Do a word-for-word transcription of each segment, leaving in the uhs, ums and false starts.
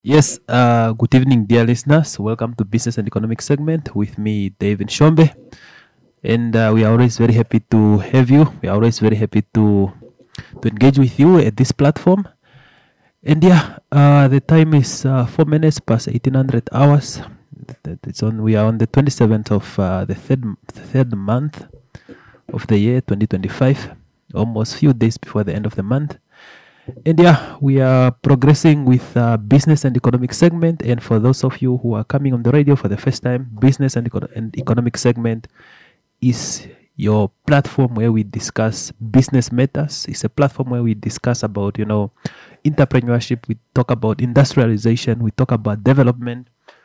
Yes, uh, good evening, dear listeners. Welcome to Business and Economic segment with me, David Shombe. And uh, we are always very happy to have you. We are always very happy to to engage with you at this platform. And yeah, uh, the time is uh, four minutes past eighteen hundred hours. That- It's on. We are on the twenty seventh of uh, the third the third month of the year twenty twenty five. Almost few days before the end of the month. And yeah, we are progressing with uh, business and economic segment. And for those of you who are coming on the radio for the first time, business and, eco- and economic segment is your platform where we discuss business matters. It's a platform where we discuss about, you know, entrepreneurship. We talk about industrialization. We talk about development.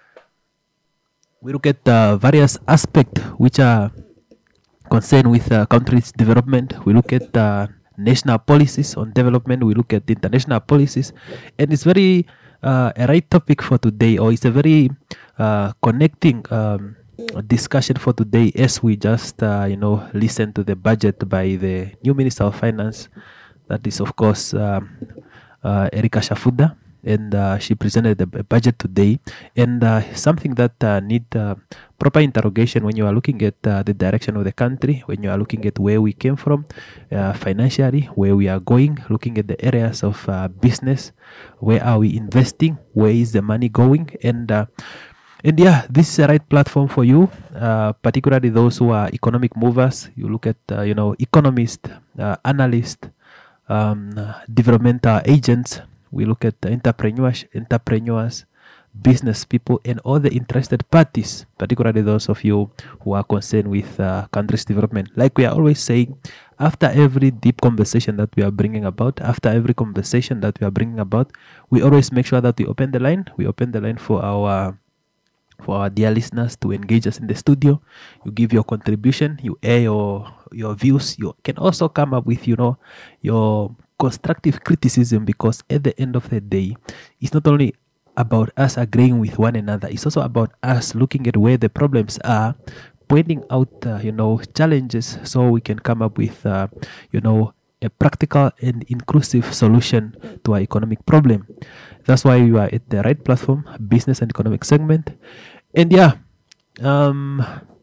We look at uh, various aspects which are concerned with uh, countries' development. We look at uh, national policies on development. We look at international policies, and it's very uh, a right topic for today, or it's a very uh, connecting um, discussion for today as we just uh, you know listen to the budget by the new Minister of Finance. That is, of course, um, uh, Erika Shafuda, and uh, she presented the b- budget today. And uh, something that uh, need uh, proper interrogation when you are looking at uh, the direction of the country, when you are looking at where we came from uh, financially, where we are going, looking at the areas of uh, business, where are we investing, where is the money going, and uh, and yeah, this is a right platform for you, uh, particularly those who are economic movers. You look at uh, you know economists, uh, analysts, um, developmental agents. We look at the entrepreneurs, entrepreneurs, business people, and all the interested parties, particularly those of you who are concerned with uh, country's development. Like we are always saying, after every deep conversation that we are bringing about, after every conversation that we are bringing about, we always make sure that we open the line. We open the line for our for our dear listeners to engage us in the studio. You give your contribution, you air your your views. You can also come up with you know your constructive criticism, because at the end of the day, it's not only about us agreeing with one another. It's also about us looking at where the problems are, pointing out uh, you know challenges, so we can come up with uh, you know a practical and inclusive solution to our economic problem. That's why you are at the right platform, business and economic segment. And yeah, um,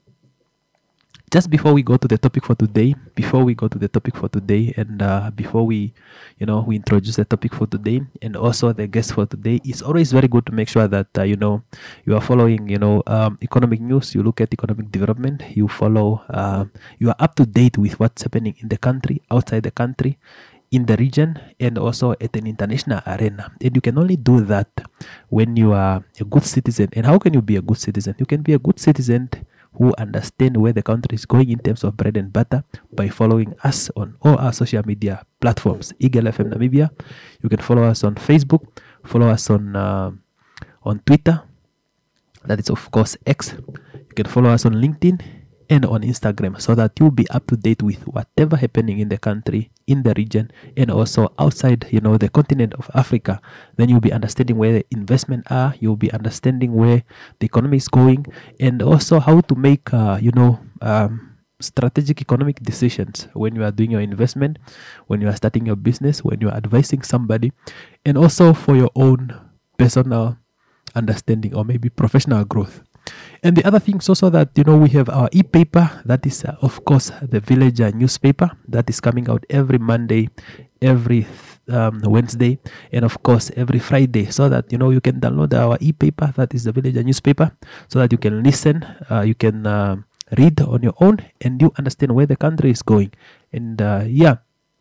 just before we go to the topic for today, before we go to the topic for today, and uh, before we, you know, we introduce the topic for today and also the guest for today, it's always very good to make sure that uh, you know you are following, you know, um, economic news. You look at economic development. You follow. Uh, you are up to date with what's happening in the country, outside the country, in the region, and also at an international arena. And you can only do that when you are a good citizen. And how can you be a good citizen? You can be a good citizen who understand where the country is going in terms of bread and butter by following us on all our social media platforms. Eagle F M Namibia. You can follow us on Facebook, follow us on uh, on Twitter. That is, of course, X. You can follow us on LinkedIn and on Instagram, so that you'll be up to date with whatever happening in the country, in the region, and also outside, you know, the continent of Africa. Then you'll be understanding where the investment are. You'll be understanding where the economy is going, and also how to make, uh, you know, um, strategic economic decisions when you are doing your investment, when you are starting your business, when you are advising somebody, and also for your own personal understanding or maybe professional growth. And the other thing is also that, you know, we have our e-paper. That is, uh, of course, the Villager newspaper that is coming out every Monday, every um, Wednesday, and of course every Friday. So that, you know, you can download our e-paper. That is the Villager newspaper, so that you can listen, uh, you can uh, read on your own, and you understand where the country is going. And uh, yeah,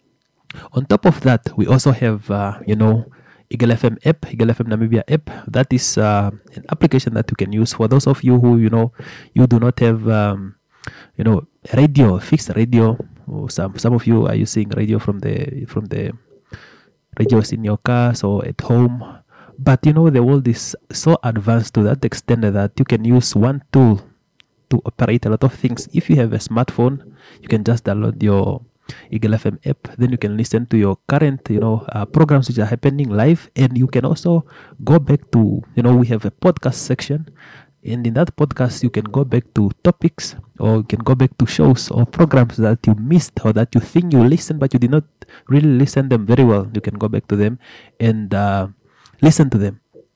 on top of that, we also have, uh, you know, Eagle F M app, Eagle F M Namibia app. That is uh, an application that you can use for those of you who, you know, you do not have, um, you know, radio, fixed radio. Or some some of you are using radio from the from the radios in your cars or at home. But you know, the world is so advanced to that extent that you can use one tool to operate a lot of things. If you have a smartphone, you can just download your Eagle F M app. Then you can listen to your current, you know, uh, programs which are happening live, and you can also go back to, you know, we have a podcast section, and in that podcast you can go back to topics, or you can go back to shows or programs that you missed, or that you think you listened but you did not really listen them very well. You can go back to them and uh, listen to them.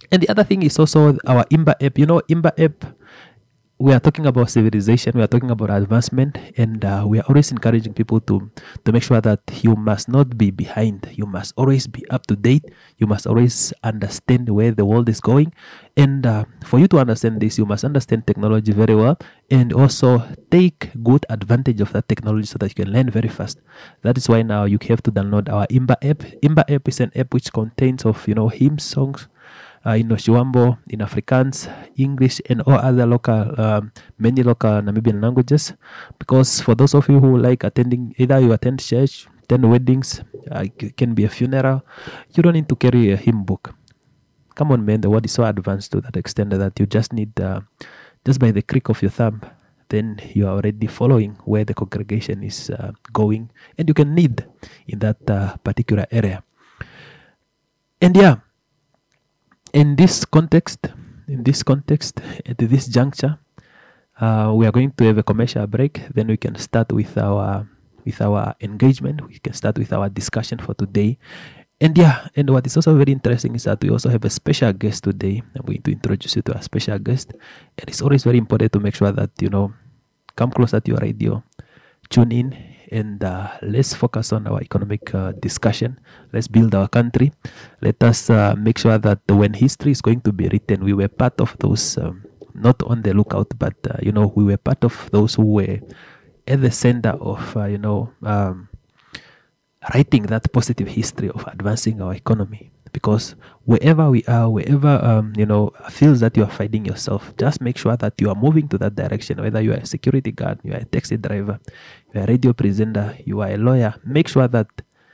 And the other thing is also our Imba app. You know, Imba app, we are talking about civilization, we are talking about advancement, and uh, we are always encouraging people to to make sure that you must not be behind. You must always be up to date. You must always understand where the world is going. And uh, for you to understand this, you must understand technology very well, and also take good advantage of that technology so that you can learn very fast. That is why now you have to download our Imba app. Imba app is an app which contains of, you know, hymn songs, Uh, in Oshiwambo, in Afrikaans, English, and all other local, um, many local Namibian languages. Because for those of you who like attending, either you attend church, attend weddings, uh, it can be a funeral, you don't need to carry a hymn book. Come on, man, the world is so advanced to that extent that you just need, uh, just by the click of your thumb, then you are already following where the congregation is uh, going, and you can lead in that uh, particular area. And yeah, In this context, in this context, at this juncture, uh, we are going to have a commercial break. Then we can start with our with our engagement. We can start with our discussion for today. And yeah, and what is also very interesting is that we also have a special guest today. I'm going to introduce you to a special guest. And it's always very important to make sure that, you know, come closer to your radio, tune in, and uh, let's focus on our economic uh, discussion. Let's build our country. Let us uh, make sure that when history is going to be written, we were part of those, um, not on the lookout, but, uh, you know, we were part of those who were at the center of, uh, you know, um, writing that positive history of advancing our economy. Because wherever we are, wherever, um, you know, fields that you are finding yourself, just make sure that you are moving to that direction. Whether you are a security guard, you are a taxi driver, you are a radio presenter, you are a lawyer, make sure that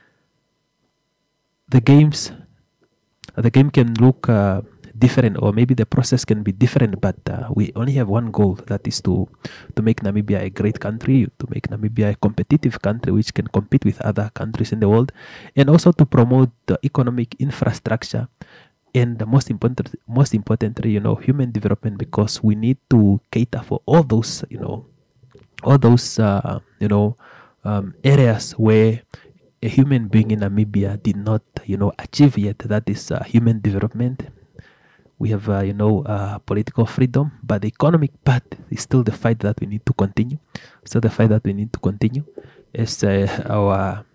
the games, the game can look uh, different, or maybe the process can be different, but uh, we only have one goal, that is to to make Namibia a great country, to make Namibia a competitive country which can compete with other countries in the world, and also to promote the economic infrastructure, and the most important, most importantly, you know, human development, because we need to cater for all those, you know, all those, uh, you know, um, areas where a human being in Namibia did not, you know, achieve yet. That is uh, human development. We have, uh, you know, uh, political freedom, but the economic part is still the fight that we need to continue. Still the fight that we need to continue. As uh, our,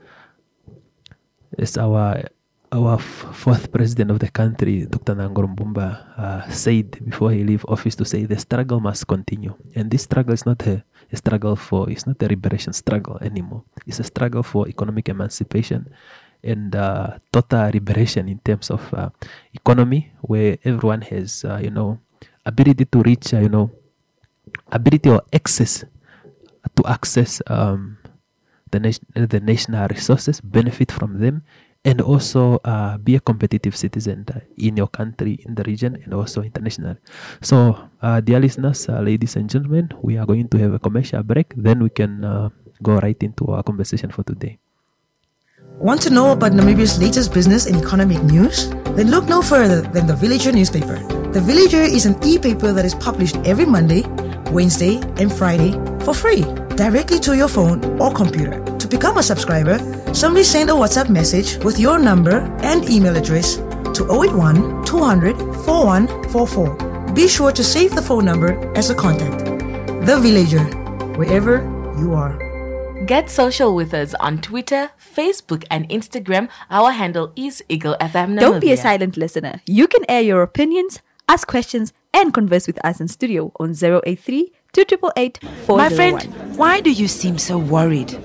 as our, our fourth president of the country, Doctor Nangolo Mbumba, uh, said before he left office, to say the struggle must continue. And this struggle is not a, a struggle for, it's not a liberation struggle anymore. It's a struggle for economic emancipation and uh, total liberation in terms of uh, economy, where everyone has, uh, you know, ability to reach, uh, you know, ability or access to access um, the, nation, the national resources, benefit from them, and also uh, be a competitive citizen in your country, in the region, and also internationally. So, uh, dear listeners, uh, ladies and gentlemen, we are going to have a commercial break. Then we can uh, go right into our conversation for today. Want to know about Namibia's latest business and economic news? Then look no further than The Villager newspaper. The Villager is an e-paper that is published every Monday, Wednesday, and Friday for free, directly to your phone or computer. To become a subscriber, simply send a WhatsApp message with your number and email address to zero eight one, two hundred, forty-one forty-four. Be sure to save the phone number as a contact. The Villager, wherever you are. Get social with us on Twitter, Facebook, and Instagram. Our handle is Eagle F M Namibia. Don't be a silent listener. You can air your opinions, ask questions, and converse with us in studio on zero eight three, two eight eight, four zero one. My friend, why do you seem so worried?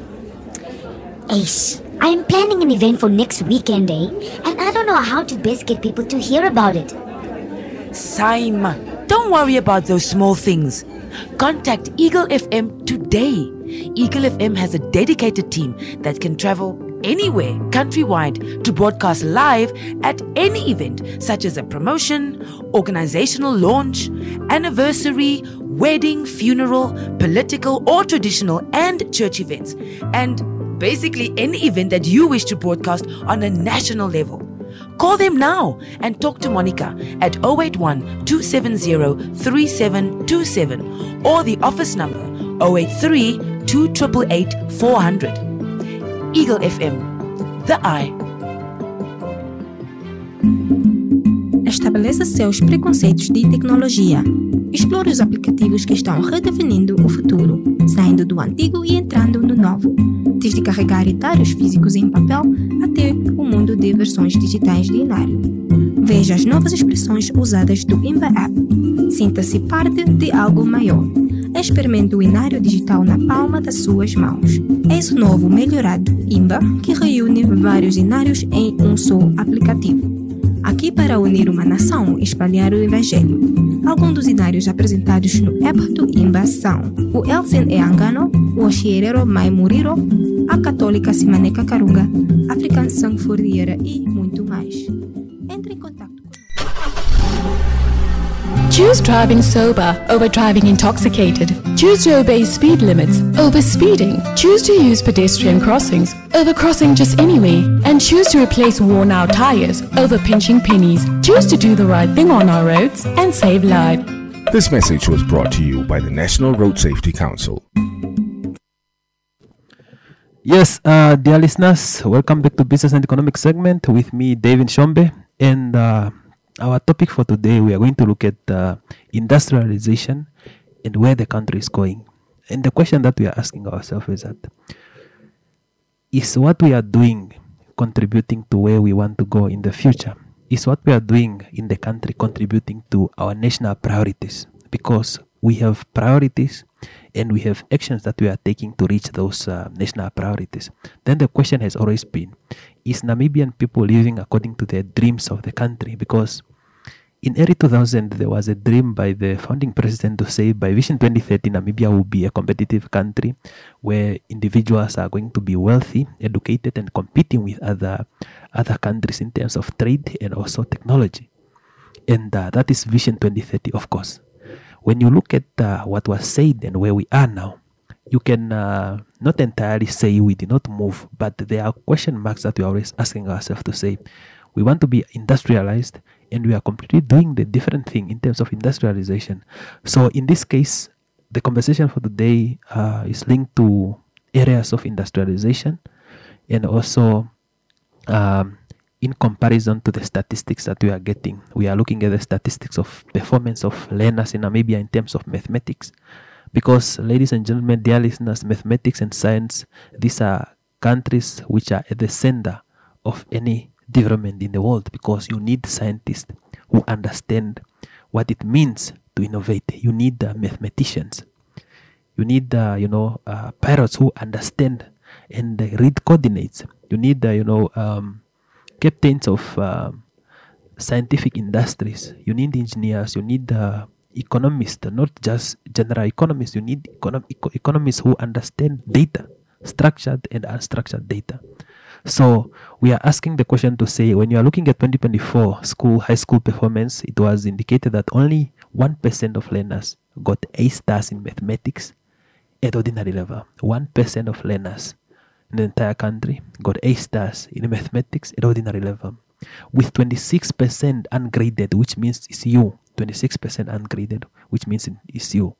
Ace, I am planning an event for next weekend, eh? And I don't know how to best get people to hear about it. Saima, don't worry about those small things. Contact Eagle F M today. Eagle F M has a dedicated team that can travel anywhere countrywide to broadcast live at any event, such as a promotion, organizational launch, anniversary, wedding, funeral, political or traditional and church events, and basically any event that you wish to broadcast on a national level. Call them now and talk to Monica at zero eight one, two seven zero, three seven two seven or the office number zero eight three, two eight eight, four hundred. Eagle F M, the eye. As estabeleça seus preconceitos de tecnologia. Explore os aplicativos que estão redefinindo o futuro, saindo do antigo e entrando no novo, desde carregar diários físicos em papel até o mundo de versões digitais de Inário. Veja as novas expressões usadas do Imba App. Sinta-se parte de algo maior. Experimente o Inário digital na palma das suas mãos. Eis o novo melhorado Imba, que reúne vários inários em um só aplicativo. Aqui para unir uma nação e espalhar o evangelho. Alguns dos inários apresentados no app do Imba são o Elsen Eangano, o Oxierero Mai Muriro, a Católica Simaneca Karunga, African Sanfordieira e muito mais. Entre em contato com... Choose driving sober over driving intoxicated. Choose to obey speed limits over speeding. Choose to use pedestrian crossings over crossing just anyway. And choose to replace worn out tires over pinching pennies. Choose to do the right thing on our roads and save lives. This message was brought to you by the National Road Safety Council. Yes, uh, dear listeners, welcome back to Business and Economic segment with me, David Shombe. And uh, our topic for today, we are going to look at uh, industrialization and where the country is going. And the question that we are asking ourselves is that, is what we are doing contributing to where we want to go in the future? Is what we are doing in the country contributing to our national priorities? Because we have priorities and we have actions that we are taking to reach those uh, national priorities. Then the question has always been, is Namibian people living according to their dreams of the country? Because in early two thousand, there was a dream by the founding president to say by Vision twenty thirty, Namibia will be a competitive country where individuals are going to be wealthy, educated, and competing with other other countries in terms of trade and also technology. And uh, that is Vision twenty thirty, of course. When you look at uh, what was said and where we are now, you can uh, not entirely say we did not move, but there are question marks that we are always asking ourselves to say, we want to be industrialized, and we are completely doing the different thing in terms of industrialization. So in this case, the conversation for today uh, is linked to areas of industrialization and also um, in comparison to the statistics that we are getting. We are looking at the statistics of performance of learners in Namibia in terms of mathematics. Because, ladies and gentlemen, dear listeners, mathematics and science, these are countries which are at the center of any development in the world, because you need scientists who understand what it means to innovate. You need uh, mathematicians. You need, uh, you know, uh, pilots who understand and uh, read coordinates. You need, uh, you know, um, captains of uh, scientific industries. You need engineers. You need uh, economists, not just general economists. You need econom- eco- economists who understand data, structured and unstructured data. So we are asking the question to say, when you are looking at twenty twenty-four school, high school performance, it was indicated that only one percent of learners got A stars in mathematics at ordinary level. one percent of learners in the entire country got A stars in mathematics at ordinary level, with twenty-six percent ungraded, which means it's you. twenty-six percent ungraded, which means it's you.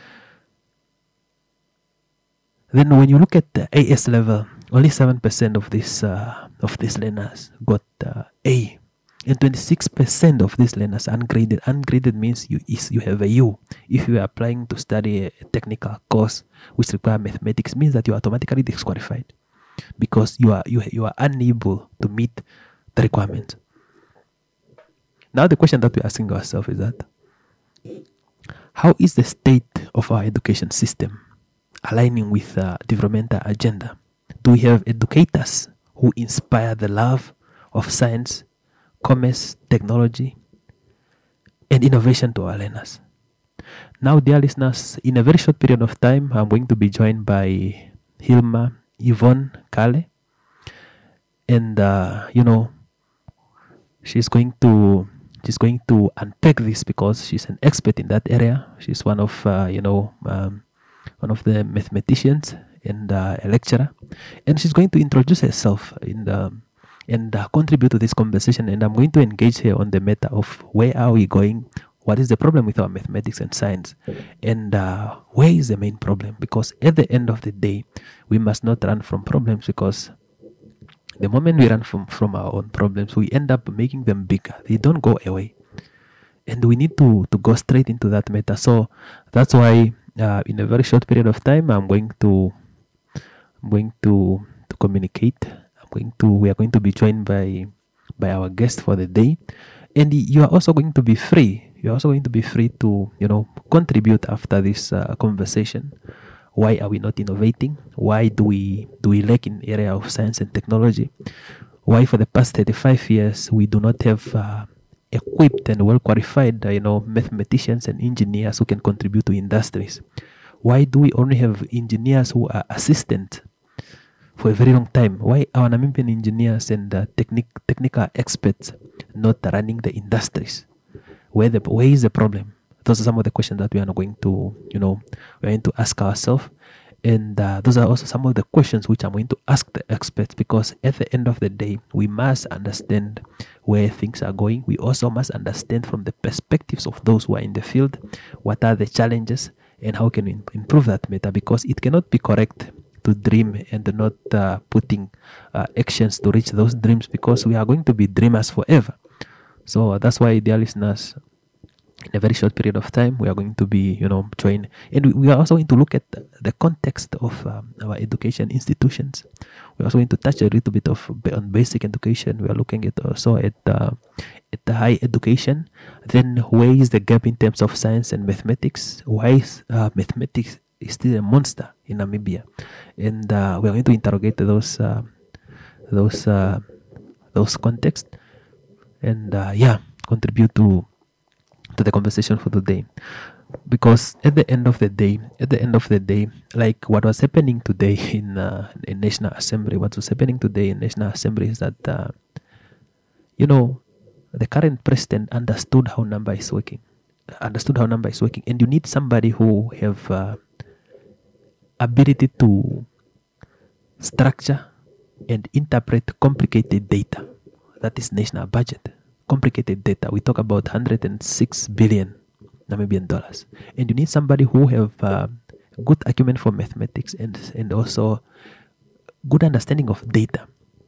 Then when you look at the A S level, only seven percent of this uh, of these learners got uh, A, and twenty-six percent of these learners ungraded. Ungraded means you is you have a U. If you are applying to study a technical course which require mathematics, means that you are automatically disqualified because you are you you are unable to meet the requirement. Now the question that we're asking ourselves is that, how is the state of our education system aligning with the developmental agenda? Do we have educators who inspire the love of science, commerce, technology, and innovation to our learners? Now, dear listeners, in a very short period of time, I'm going to be joined by Hilma Yvonne Kale. And, uh, you know, she's going to she's going to unpack this because she's an expert in that area. She's one of, uh, you know, um, one of the mathematicians and uh, a lecturer, and she's going to introduce herself in the, and uh, contribute to this conversation. And I'm going to engage her on the matter of where are we going, what is the problem with our mathematics and science, and uh, where is the main problem? Because at the end of the day, we must not run from problems, because the moment we run from, from our own problems, we end up making them bigger. They don't go away. and we need to to go straight into that matter. So that's why uh, in a very short period of time, I'm going to I'm going to to communicate. I'm going to we are going to be joined by by our guest for the day, and you are also going to be free. You are also going to be free to you know contribute after this uh, conversation. Why are we not innovating? Why do we do we lack in area of science and technology? Why for the past thirty-five years we do not have uh, equipped and well qualified, uh, you know, mathematicians and engineers who can contribute to industries? Why do we only have engineers who are assistant for a very long time? Why are Namibian engineers and uh, technic technical experts not running the industries? Where the where is the problem? Those are some of the questions that we are going to, you know, we're going to ask ourselves. And uh, those are also some of the questions which I'm going to ask the experts, because at the end of the day, we must understand where things are going. We also must understand from the perspectives of those who are in the field, what are the challenges and how can we improve that matter, because it cannot be correct to dream and not uh, putting uh, actions to reach those dreams, because we are going to be dreamers forever. So uh, that's why, dear listeners, in a very short period of time, we are going to be, you know, joined. And we, we are also going to look at the context of um, our education institutions. We're also going to touch a little bit of on basic education. We are looking at also at, uh, at the high education. Then where is the gap in terms of science and mathematics? Why is uh, mathematics is still a monster in Namibia? And uh, we are going to interrogate those, uh, those, uh, those contexts. And uh, yeah, contribute to to the conversation for today, because at the end of the day, at the end of the day, like what was happening today in uh, in National Assembly, what was happening today in National Assembly is that uh, you know the current president understood how number is working, understood how number is working, and you need somebody who have uh, ability to structure and interpret complicated data. That is national budget. Complicated data. We talk about one hundred six billion Namibian dollars, and you need somebody who have uh, good acumen for mathematics and and also good understanding of data.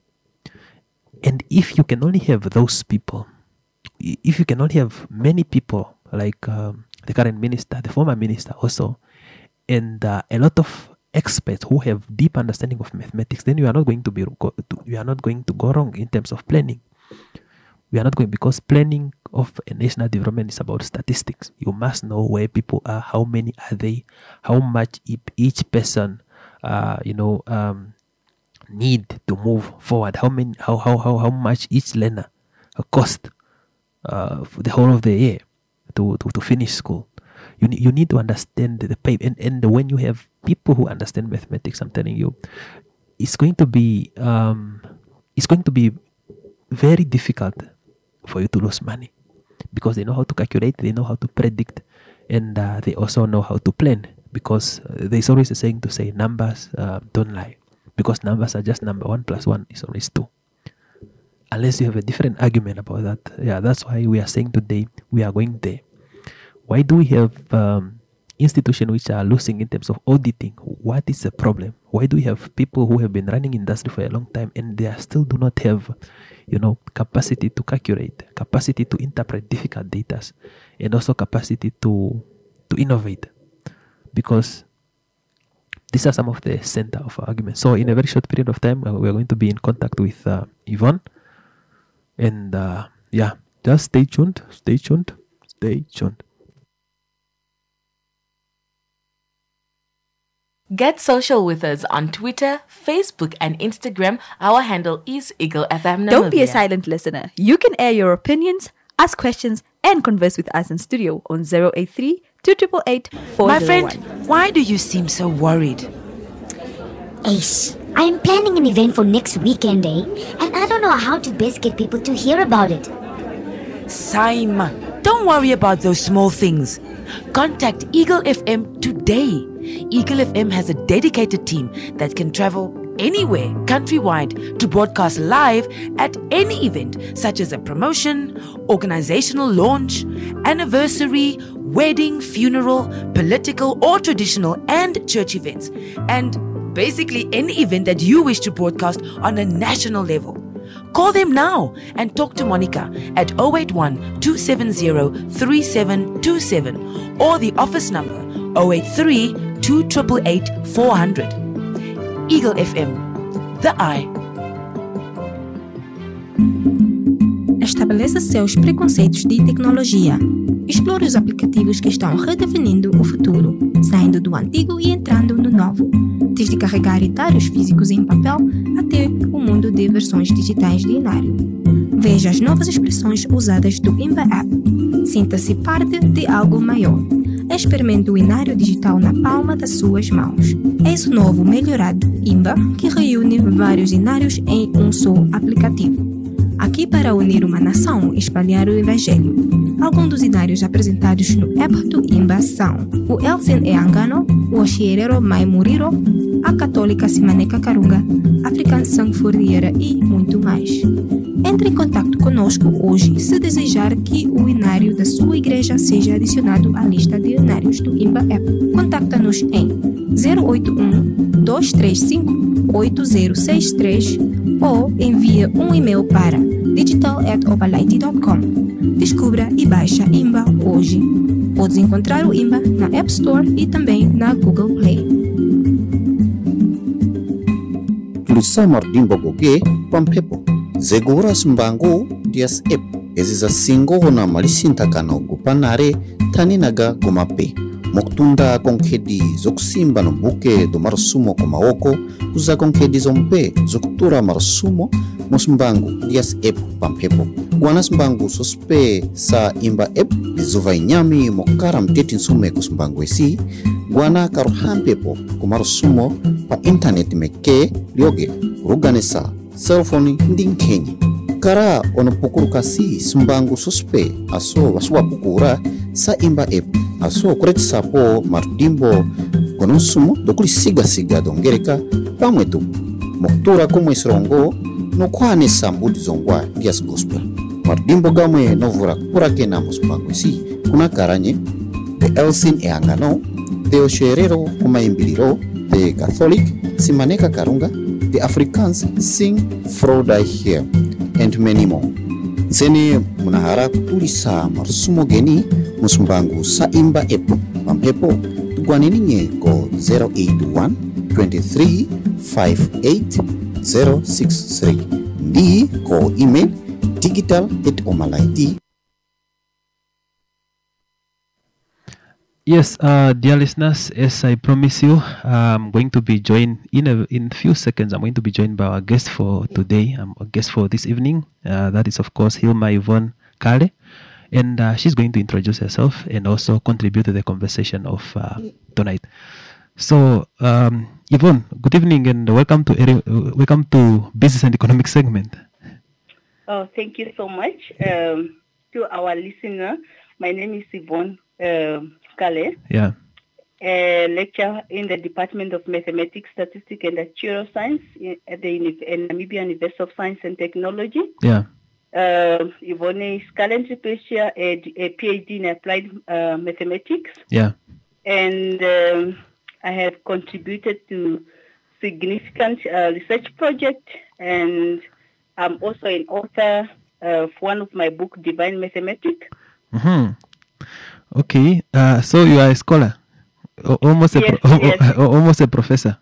And if you can only have those people, if you can only have many people like um, the current minister, the former minister also, and uh, a lot of experts who have deep understanding of mathematics, then you are not going to be go, to, you are not going to go wrong in terms of planning. We are not going, because planning of a national development is about statistics. You must know where people are, how many are they, how much each person, uh, you know, um, need to move forward. How many, how how how how much each learner cost uh, for the whole of the year to to, to finish school. You need you need to understand the pay, and and when you have people who understand mathematics, I'm telling you, it's going to be um, it's going to be very difficult for you to lose money, because they know how to calculate, they know how to predict, and uh, they also know how to plan, because uh, there's always a saying to say numbers uh, don't lie, because numbers are just number. One plus one is always two, unless you have a different argument about that. Yeah, that's why we are saying today we are going there. Why do we have um, institutions which are losing in terms of auditing? What is the problem? Why do we have people who have been running industry for a long time and they are still do not have, you know, capacity to calculate, capacity to interpret difficult data, and also capacity to to innovate? Because these are some of the center of our arguments. So in a very short period of time, uh, we are going to be in contact with uh, Yvonne, and uh, yeah, just stay tuned, stay tuned, stay tuned. Get social with us on Twitter, Facebook, and Instagram. Our handle is Eagle F M Namibia. Don't be a silent listener. You can air your opinions, ask questions, and converse with us in studio on zero eight three, two eight eight, four zero one. My friend, why do you seem so worried? Ace, I am planning an event for next weekend, eh? And I don't know how to best get people to hear about it. Saima, don't worry about those small things. Contact Eagle F M today. Eagle F M has a dedicated team that can travel anywhere countrywide to broadcast live at any event, such as a promotion, organizational launch, anniversary, wedding, funeral, political or traditional and church events, and basically any event that you wish to broadcast on a national level. Call them now and talk to Monica at zero eight one, two seven zero, three seven two seven or the office number zero eight three, two eight eight, four zero zero. Eagle F M, The Eye. Estabeleça seus preconceitos de tecnologia. Explore os aplicativos que estão redefinindo o futuro, saindo do antigo e entrando no novo. Desde carregar diários físicos em papel até o mundo de versões digitais de Inário. Veja as novas expressões usadas do Imba App. Sinta-se parte de algo maior. Experimente o Inário digital na palma das suas mãos. Eis o novo melhorado Imba, que reúne vários Inários em um só aplicativo. Aqui para unir uma nação e espalhar o Evangelho. Alguns dos inários apresentados no app do Imba são o Elsen Eangano, o Oxierero Mai Muriro, a Católica Simaneca Karunga, African Sangfuriera e muito mais. Entre em contato conosco hoje se desejar que o inário da sua igreja seja adicionado à lista de inários do Imba App. Contacta-nos em zero oito um, dois três cinco, oito zero seis três ou envie um e-mail para digital at opalight dot com. Descubra e baixa Imba hoje. Podes encontrar o Imba na App Store e também na Google Play. Flusa mardimbo goge pampepo. Zegura sembango dias ep. Eziza singo na malisinta kano gupanare taninaga gumape. Moktunda konkedi zoksimba no buke do marsumo komaoko. Uza konkedi zompe zoktura marsumo mosmbangu dias ep pampepo. Guanas mbangu sospe sa Imba ep dizuvai nyami mokaram tetin sume kusmbangu esi. Guana karuhampepo kumarsumo pa internet meke lioge ruganesa cellphone ndinkenyi. Kara ono pukuru kasi sumbangu sospe aso wasua pukura sa Imba ep aso kureti sapo mardimbo kononsumo dokuli siga siga dongereka pamwetu moktura como isrongo no kwane sambudi zongwa dias gospel mardimbo gamwe novura kurake na musumbangu esi kuna karanye de Elsin Eangano de Oxierero Umaimbiliro de Catholic Simaneca Karunga the Africans sing Fraudai here and many more. Zeni munahara kutulisa marsumo geni musumbangu sa Imba ep pampepo tugwaneninye ko zero eight one, two three, five eight zero six three ndi ko email digital at omalaiti. Yes, uh, dear listeners, as I promise you, I'm going to be joined in a in few seconds. I'm going to be joined by our guest for today. Um, our guest for this evening. Uh, that is, of course, Hilma Yvonne Kale, and uh, she's going to introduce herself and also contribute to the conversation of uh, tonight. So, um, Yvonne, good evening and welcome to uh, welcome to Business and Economic segment. Oh, thank you so much um, to our listener. My name is Yvonne Uh, Kale, yeah, a lecturer in the Department of Mathematics, Statistics and Actuarial Science at the Uni- Namibian University of Science and Technology. Yeah. Uh, Yvonne is currently pursuing a, a PhD in Applied uh, Mathematics. Yeah. And um, I have contributed to significant uh, research project, and I'm also an author of one of my books, Divine Mathematics. Mm-hmm. Okay, uh, so you are a scholar, o- almost a Yes, pro- yes. o- almost a professor.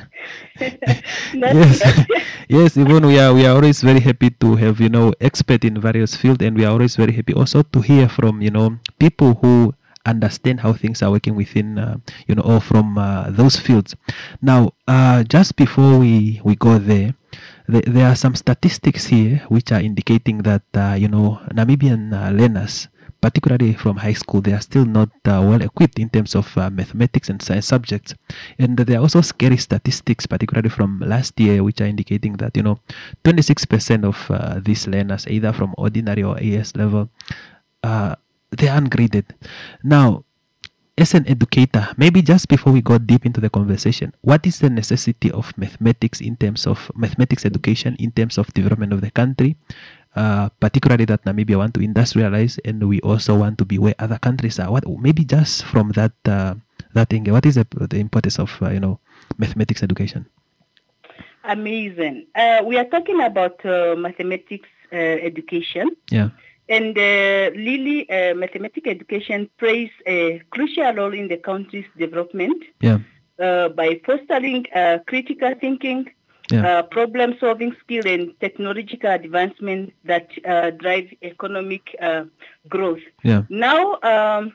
That's yes, right. yes. Even we are we are always very happy to have you know expert in various fields, and we are always very happy also to hear from you know people who understand how things are working within uh, you know or from uh, those fields. Now, uh, just before we we go there. There, there are some statistics here which are indicating that uh, you know Namibian uh, learners, particularly from high school, they are still not uh, well equipped in terms of uh, mathematics and science subjects. And there are also scary statistics, particularly from last year, which are indicating that you know twenty-six percent of uh, these learners, either from ordinary or A S level, uh, they are ungraded. Now, as an educator, maybe just before we go deep into the conversation, what is the necessity of mathematics in terms of mathematics education in terms of development of the country, uh, particularly that Namibia want to industrialize and we also want to be where other countries are? What maybe just from that uh, that angle, what is the, the importance of uh, you know mathematics education? amazing. Uh, we are talking about uh, mathematics uh, education. Yeah. And uh, really, uh, mathematics education plays a crucial role in the country's development Yeah. uh, by fostering uh, critical thinking, Yeah. uh, problem-solving skill, and technological advancement that uh, drive economic uh, growth. Yeah. Now, um,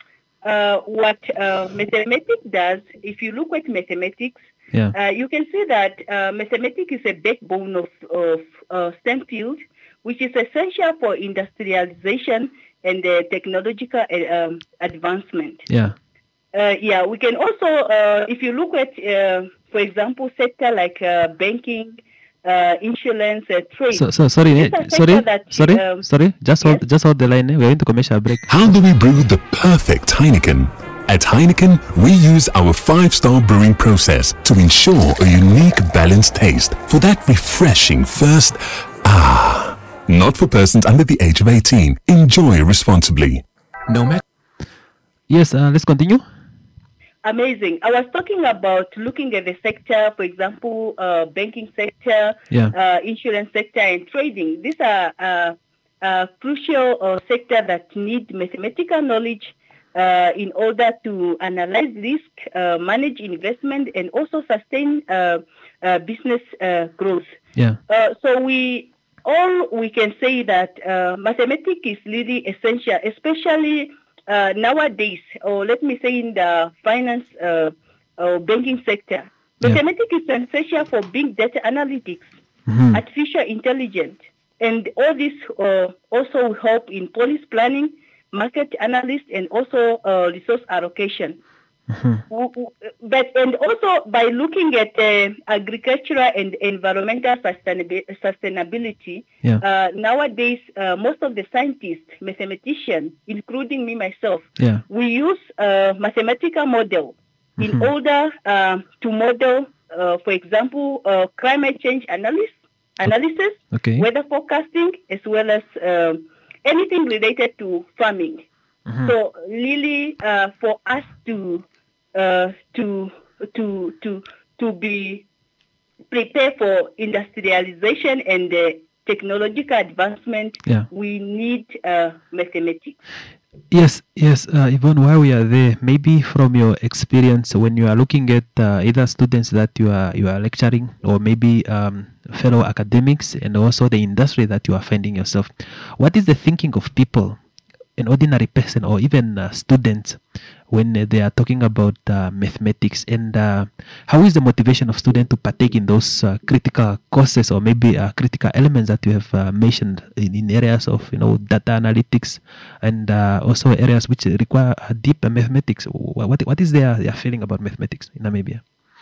uh, what uh, mathematics does, if you look at mathematics, Yeah. uh, you can see that uh, mathematics is a backbone of, of uh, STEM field, which is essential for industrialization and uh, technological uh, um, advancement. Yeah. Uh, yeah, we can also, uh, if you look at, uh, for example, sector like uh, banking, uh, insurance, uh, trade. So, so sorry, These eh, are sorry, sector that, sorry, um, sorry. Just hold, just hold the line. eh. We're going to commercial break. How do we brew the perfect Heineken? At Heineken, we use our five-star brewing process to ensure a unique balanced taste for that refreshing first ah. Not for persons under the age of eighteen. Enjoy responsibly. No matter. Yes, uh, let's continue. Amazing. I was talking about looking at the sector, for example, uh, banking sector, Yeah. uh, insurance sector, and trading. These are uh, uh, crucial uh, sector that need mathematical knowledge uh, in order to analyze risk, uh, manage investment, and also sustain uh, uh, business uh, growth. Yeah. Uh, so we all we can say that uh, mathematics is really essential, especially uh, nowadays, or let me say in the finance uh, or banking sector. Yeah. Mathematics is essential for big data analytics, Mhm. artificial intelligence, and all this uh, also help in policy planning, market analysis, and also uh, resource allocation. W- w- But and also by looking at uh, agricultural and environmental sustainab- sustainability, Yeah. uh, nowadays uh, most of the scientists, mathematicians, including me myself, Yeah. we use a mathematical model in Mhm. order uh, to model, uh, for example, uh, climate change analysis, analysis, Okay. weather forecasting, as well as um anything related to farming. Mhm. So really, uh, for us to uh, to to to to be prepared for industrialization and uh, technological advancement, Yeah. we need uh, mathematics. Yes, yes, uh, Yvonne, while we are there, maybe from your experience when you are looking at uh, either students that you are you are lecturing or maybe um, fellow academics and also the industry that you are finding yourself, what is the thinking of people, an ordinary person or even uh, students when uh, they are talking about uh, mathematics, and uh, how is the motivation of students to partake in those uh, critical courses or maybe uh, critical elements that you have uh, mentioned in, in areas of you know data analytics and uh, also areas which require uh, deep uh, mathematics? Wh- What what is their, their feeling about mathematics in Namibia?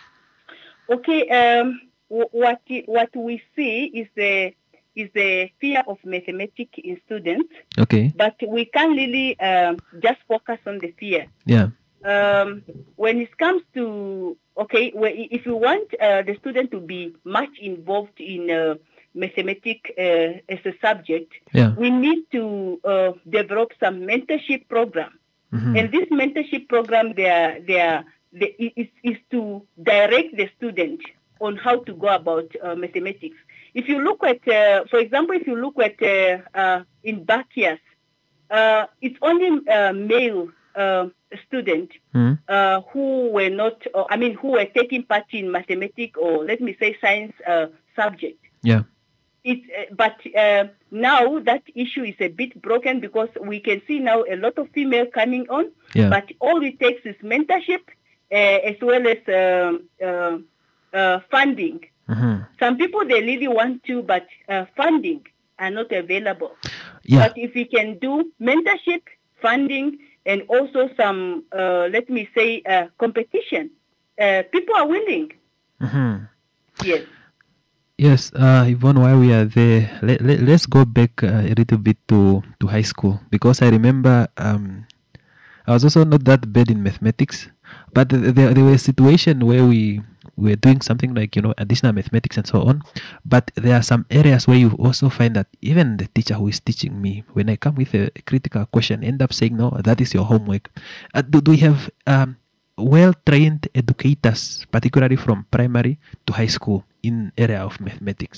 Okay, um, wh- what i- what we see is the is the fear of mathematics in students, Okay. but we can't really um, just focus on the fear. Yeah. Um, when it comes to, okay, well, i- if you want uh, the student to be much involved in uh, mathematics uh, as a subject, Yeah. we need to uh, develop some mentorship program. Mhm. And this mentorship program, they are, they are, they, is, is to direct the student on how to go about uh, mathematics. If you look at, uh, for example, if you look at uh, uh, in backyards, uh, it's only uh, male uh, students Mhm. uh, who were not, or, I mean, who were taking part in mathematics or let me say science uh, subject. Yeah. It, uh, but uh, now that issue is a bit broken because we can see now a lot of female coming on. Yeah. But all it takes is mentorship uh, as well as um, uh, uh, funding. Mhm. Some people they really want to, but uh, funding are not available. Yeah. But if we can do mentorship, funding, and also some, uh, let me say, uh, competition, uh, people are willing. Mhm. Yes. Yes, uh, Yvonne, while we are there, let, let, let's go back uh, a little bit to, to high school because I remember um, I was also not that bad in mathematics, but th- there, there was a situation where we were doing something like, you know, additional mathematics and so on. But there are some areas where you also find that even the teacher who is teaching me, when I come with a, a critical question, end up saying, no, that is your homework. Uh, do, do we have um, well-trained educators, particularly from primary to high school, in area of mathematics.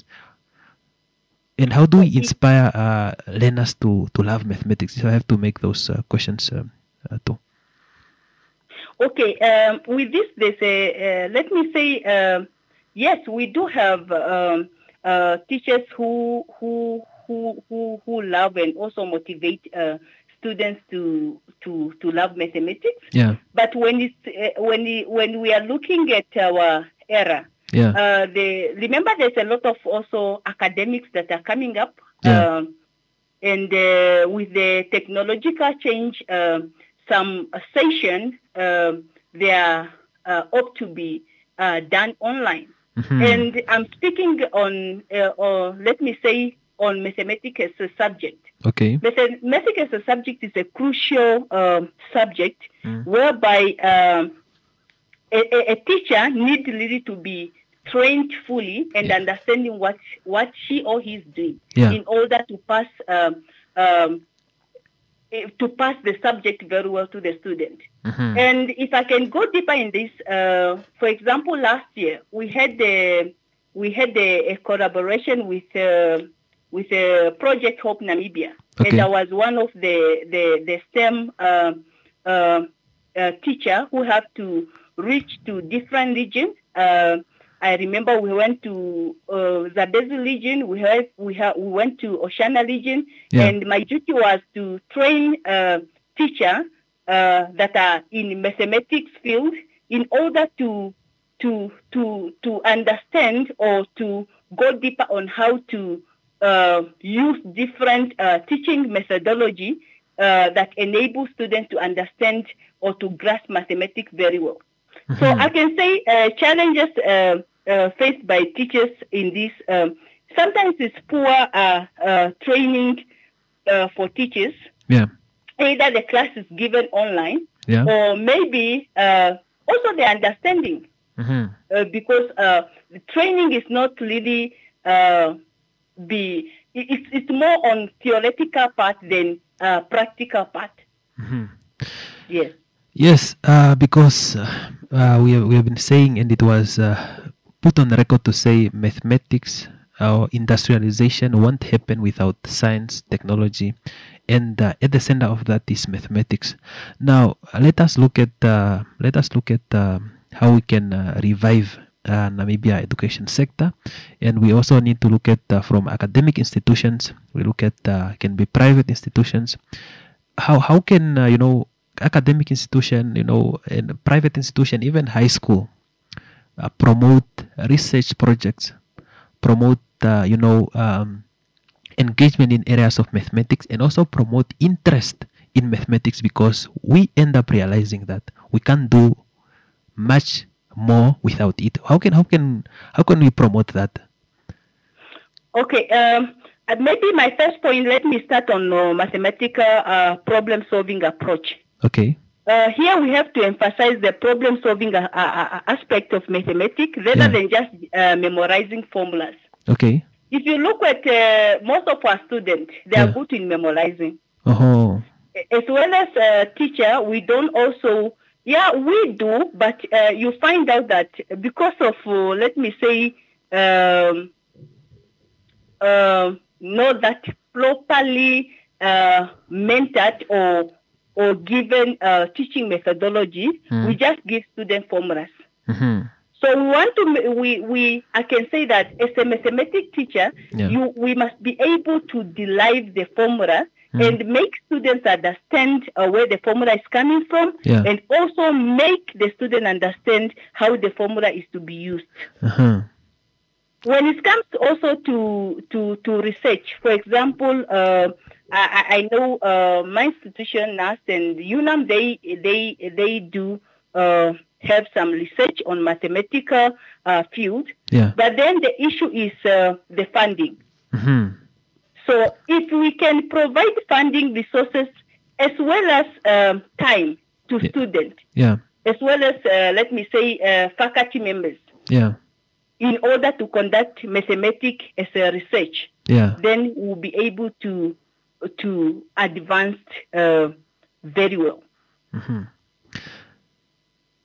And how do we inspire uh, learners to, to love mathematics? So I have to make those uh, questions um, uh, too. Okay, um, with this, there's a, uh, let me say, uh, yes, we do have um, uh, teachers who who who who who love and also motivate uh, students to to to love mathematics. Yeah. But when it's uh, when we, when we are looking at our era, yeah. uh, the remember there's a lot of also academics that are coming up, yeah. um, and uh, with the technological change, uh, some uh, session uh, they are uh, ought to be uh, done online. Mm-hmm. And I'm speaking on, uh, or let me say, on mathematics as a subject. Okay. Mathematics as a subject is a crucial um, subject mm. whereby um, a, a teacher needs really to be trained fully and yeah. understanding what what she or he is doing yeah. in order to pass um, um, to pass the subject very well to the student. Mm-hmm. And if I can go deeper in this, uh, for example, last year we had the we had a, a collaboration with uh, with a uh, Project Hope Namibia, okay. and I was one of the the, the STEM uh, uh, uh, teacher who have to reach to different regions. Uh, I remember we went to uh, Zambezi region, we have, we have, we went to Oshana region, yeah. and my duty was to train uh, teachers uh, that are in mathematics field in order to to to to understand or to go deeper on how to uh, use different uh, teaching methodology uh, that enable students to understand or to grasp mathematics very well. Mm-hmm. So I can say uh, challenges uh, uh, faced by teachers in this, um, sometimes it's poor uh, uh, training uh, for teachers. Yeah. Either the class is given online yeah. or maybe uh, also the understanding. Mm-hmm. Uh, because uh, the training is not really uh, be, it's, it's more on theoretical part than uh, practical part. Mm-hmm. Yes. Yes, uh, because uh, uh, we, have, we have been saying, and it was uh, put on the record to say mathematics or industrialization won't happen without science, technology, and uh, at the center of that is mathematics. Now, uh, let us look at uh, let us look at uh, how we can uh, revive uh, Namibia education sector, and we also need to look at uh, from academic institutions. We look at uh, can be private institutions. How how can uh, you know academic institution, you know, and private institution, even high school, uh, promote research projects, promote, uh, you know, um, engagement in areas of mathematics, and also promote interest in mathematics, because we end up realizing that we can't do much more without it. How can how can how can we promote that? Okay. Um, maybe my first point. Let me start on uh, mathematical uh, problem-solving approach. Okay. Uh, here we have to emphasize the problem-solving uh, uh, aspect of mathematics rather yeah. than just uh, memorizing formulas. Okay. If you look at uh, most of our students, they yeah. are good in memorizing. Oh. As well as a teacher, we don't also, yeah, we do, but uh, you find out that because of, uh, let me say, um, uh, not that properly uh, mentored or or given uh, teaching methodology, mm. we just give student formulas. Mm-hmm. So we want to, we, we, I can say that as a mathematics teacher, yeah. you, we must be able to derive the formula mm. and make students understand uh, where the formula is coming from, yeah. and also make the student understand how the formula is to be used. Uh-huh. When it comes also to, to, to research, for example, uh, I, I know uh, my institution, N A S and UNAM, they they they do uh, have some research on mathematical uh, field. Yeah. But then the issue is uh, the funding. Mm-hmm. So if we can provide funding resources as well as um, time to yeah. students, yeah. as well as uh, let me say uh, faculty members, yeah. in order to conduct mathematics as a research, yeah. then we'll be able to to advance uh, very well. Mm-hmm.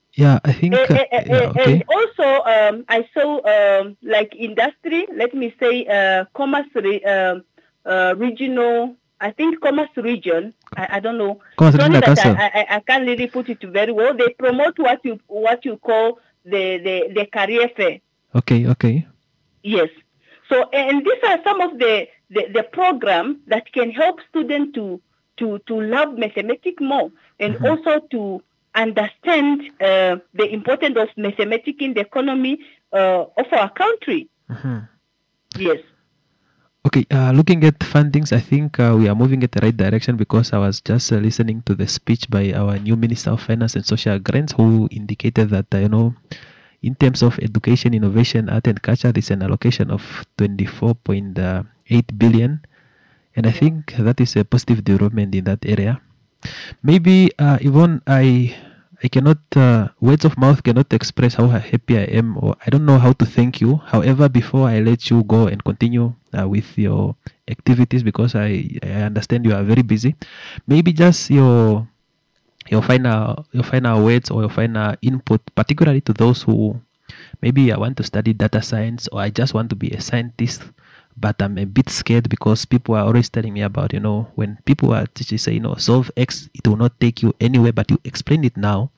Yeah, I think. Uh, Uh, uh, uh, yeah, okay. And also, um, I saw um, like industry. Let me say, uh, commerce re- uh, uh, regional. I think commerce region. I, I don't know. Commerce Sorry Regional that Council. I, I, I can't really put it very well. They promote what you what you call the the, the career fair. Okay, okay. Yes. So, and these are some of the, the, the programs that can help students to, to, to love mathematics more and mm-hmm. also to understand uh, the importance of mathematics in the economy uh, of our country. Mm-hmm. Yes. Okay, uh, looking at fundings, I think uh, we are moving in the right direction because I was just uh, listening to the speech by our new Minister of Finance and Social Grants, who indicated that, uh, you know, in terms of education, innovation, art and culture, there's an allocation of twenty-four point eight billion. And I think that is a positive development in that area. Maybe, uh, Yvonne, I I cannot, uh, words of mouth cannot express how happy I am, or I don't know how to thank you. However, before I let you go and continue uh, with your activities, because I, I understand you are very busy, maybe just your your final your final words or your final input, particularly to those who maybe I want to study data science or I just want to be a scientist, but I'm a bit scared because people are always telling me about, you know, when people are teaching, say, you know, solve X, it will not take you anywhere, but you explain it now.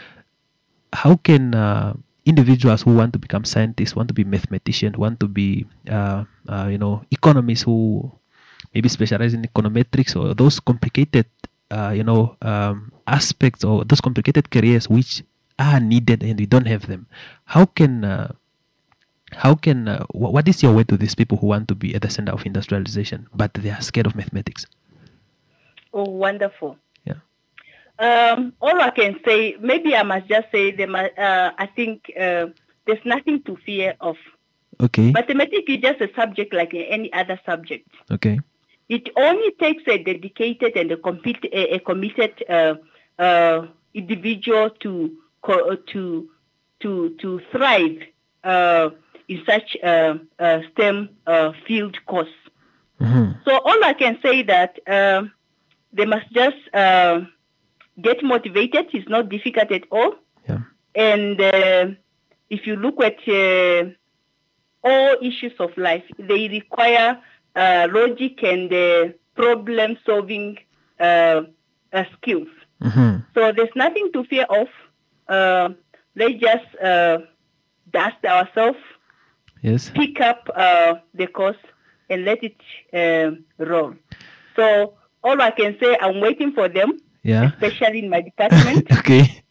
How can uh, individuals who want to become scientists, want to be mathematicians, want to be, uh, uh, you know, economists who maybe specialize in econometrics or those complicated, uh, you know, um, aspects or those complicated careers which are needed and we don't have them, how can uh, how can uh, wh- what is your way to these people who want to be at the center of industrialization but they are scared of mathematics? Oh, wonderful. Yeah. Um, all I can say, maybe I must just say, them. Uh, I think uh, there's nothing to fear of. Okay. Mathematics is just a subject like any other subject. Okay. It only takes a dedicated and a, compet- a, a committed uh, uh, individual to co- to to to thrive uh, in such a, a STEM uh, field course. Mm-hmm. So all I can say that uh, they must just uh, get motivated. It's not difficult at all. Yeah. And uh, if you look at uh, all issues of life, they require uh, logic and uh, problem-solving uh, uh, skills. Mm-hmm. So there's nothing to fear of. Uh, let's just uh, dust ourselves, yes, pick up uh, the course, and let it uh, roll. So all I can say, I'm waiting for them, yeah, especially in my department. Okay.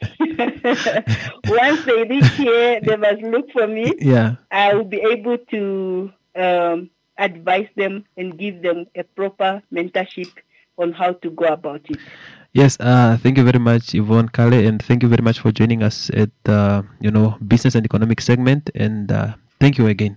Once they reach here, they must look for me. Yeah. I will be able to um, advise them and give them a proper mentorship on how to go about it. Yes, uh, thank you very much, Yvonne Kale, and thank you very much for joining us at uh, you know business and economic segment. And uh, thank you again.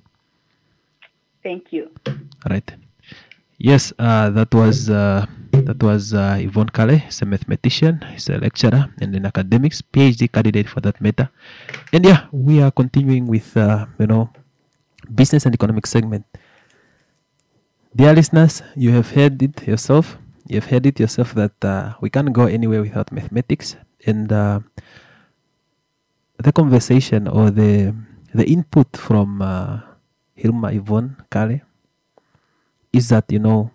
Thank you. All right. Yes, uh, that was uh, that was uh, Yvonne Kale. He's a mathematician. He's a lecturer and in academics, PhD candidate for that matter. And yeah, we are continuing with uh, you know business and economic segment. Dear listeners, you have heard it yourself. You've heard it yourself that uh, we can't go anywhere without mathematics, and uh, the conversation or the the input from uh, Hilma Yvonne Kale is that, you know,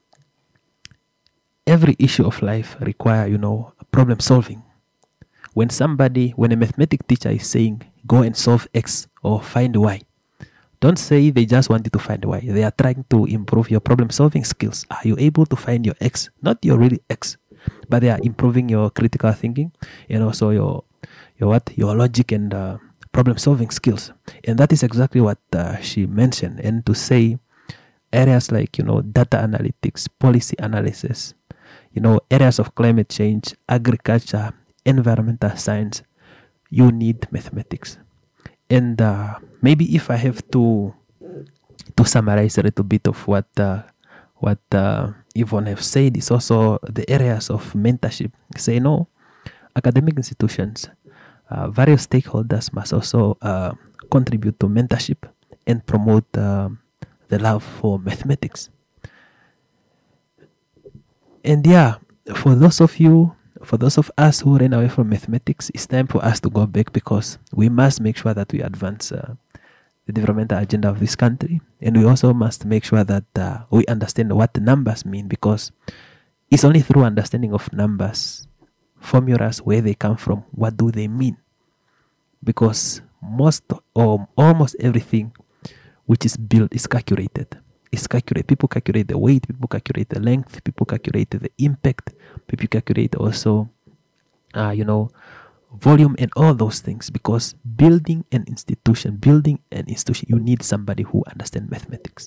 every issue of life require, you know, problem solving. When somebody, when a mathematics teacher is saying, go and solve X or find Y, don't say they just want you to find Y. They are trying to improve your problem solving skills. Are you able to find your X? Not your really X, but they are improving your critical thinking and also your, your what? Your logic and uh, problem solving skills. And that is exactly what uh, she mentioned. And to say, areas like, you know, data analytics, policy analysis, you know, areas of climate change, agriculture, environmental science, you need mathematics. And uh, maybe if I have to to summarize a little bit of what uh, what uh, Yvonne have said, is also the areas of mentorship. Say no, academic institutions, uh, various stakeholders must also uh, contribute to mentorship and promote uh, the love for mathematics. And yeah, for those of you for those of us who ran away from mathematics, it's time for us to go back, because we must make sure that we advance uh, the developmental agenda of this country, and we also must make sure that uh, we understand what the numbers mean, because it's only through understanding of numbers, formulas, where they come from, what do they mean, because most or almost everything which is built is calculated. It's calculated. People calculate the weight, people calculate the length, people calculate the impact, people calculate also, uh, you know, volume and all those things, because building an institution, building an institution, you need somebody who understands mathematics.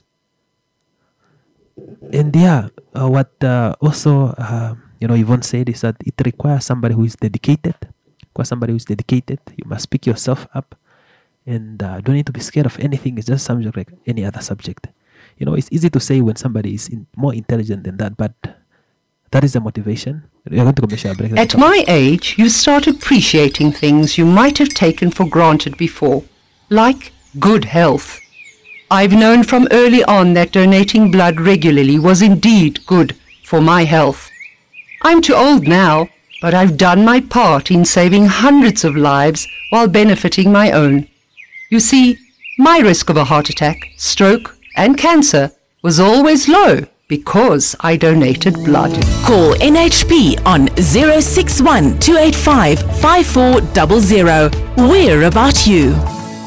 And yeah, uh, what uh, also, uh, you know, Yvonne said is that it requires somebody who is dedicated. Requires somebody who is dedicated. You must pick yourself up, and uh, don't need to be scared of anything. It's just subject like any other subject. You know, it's easy to say when somebody is in, more intelligent than that, but that is the motivation. We are going to commission a break. At my age, you start appreciating things you might have taken for granted before, like good health. I've known from early on that donating blood regularly was indeed good for my health. I'm too old now, but I've done my part in saving hundreds of lives while benefiting my own. You see, my risk of a heart attack, stroke, and cancer was always low because I donated blood. Call N H P on zero six one, two eight five, five four zero zero. We're about you.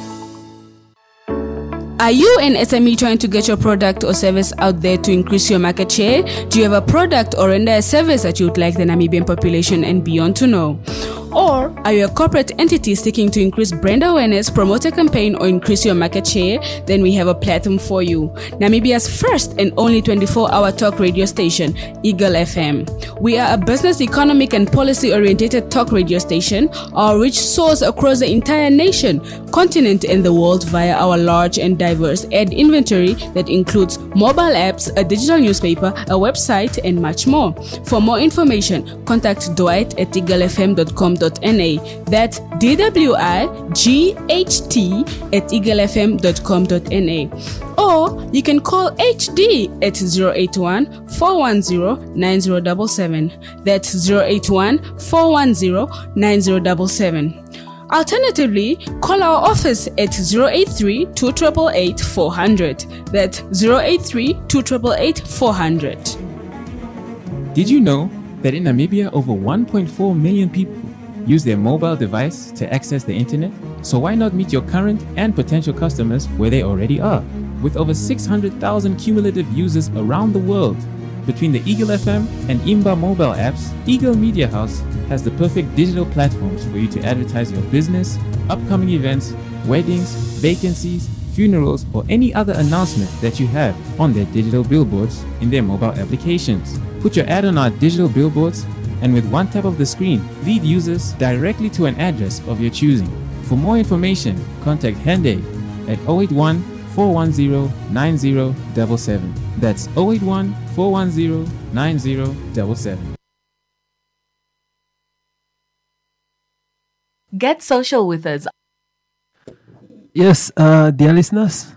Are you an S M E trying to get your product or service out there to increase your market share? Do you have a product or render a service that you would like the Namibian population and beyond to know? Or are you a corporate entity seeking to increase brand awareness, promote a campaign, or increase your market share? Then we have a platform for you. Namibia's first and only twenty-four hour talk radio station, Eagle F M. We are a business, economic, and policy-oriented talk radio station. Our reach soars across the entire nation, continent, and the world via our large and diverse ad inventory that includes mobile apps, a digital newspaper, a website, and much more. For more information, contact Dwight at eagle f m dot com dot n a. That's D W I G H T at eagle f m dot com dot n a. Or you can call H D at zero eight one, four one zero, nine zero seven seven. That's zero eight one, four one zero, nine zero seven seven. Alternatively, call our office at zero eight three, two eight eight, eight four zero zero. That's zero eight three, two eight eight, eight four zero zero. Did you know that in Namibia over one point four million people use their mobile device to access the internet? So why not meet your current and potential customers where they already are? With over six hundred thousand cumulative users around the world, between the Eagle F M and Imba mobile apps, Eagle Media House has the perfect digital platforms for you to advertise your business, upcoming events, weddings, vacancies, funerals, or any other announcement that you have on their digital billboards in their mobile applications. Put your ad on our digital billboards, and with one tap of the screen, lead users directly to an address of your choosing. For more information, contact Hende at zero eight one, four one zero, nine zero seven seven. That's zero eight one, four one zero, nine zero seven seven. Get social with us. Yes, uh, dear listeners.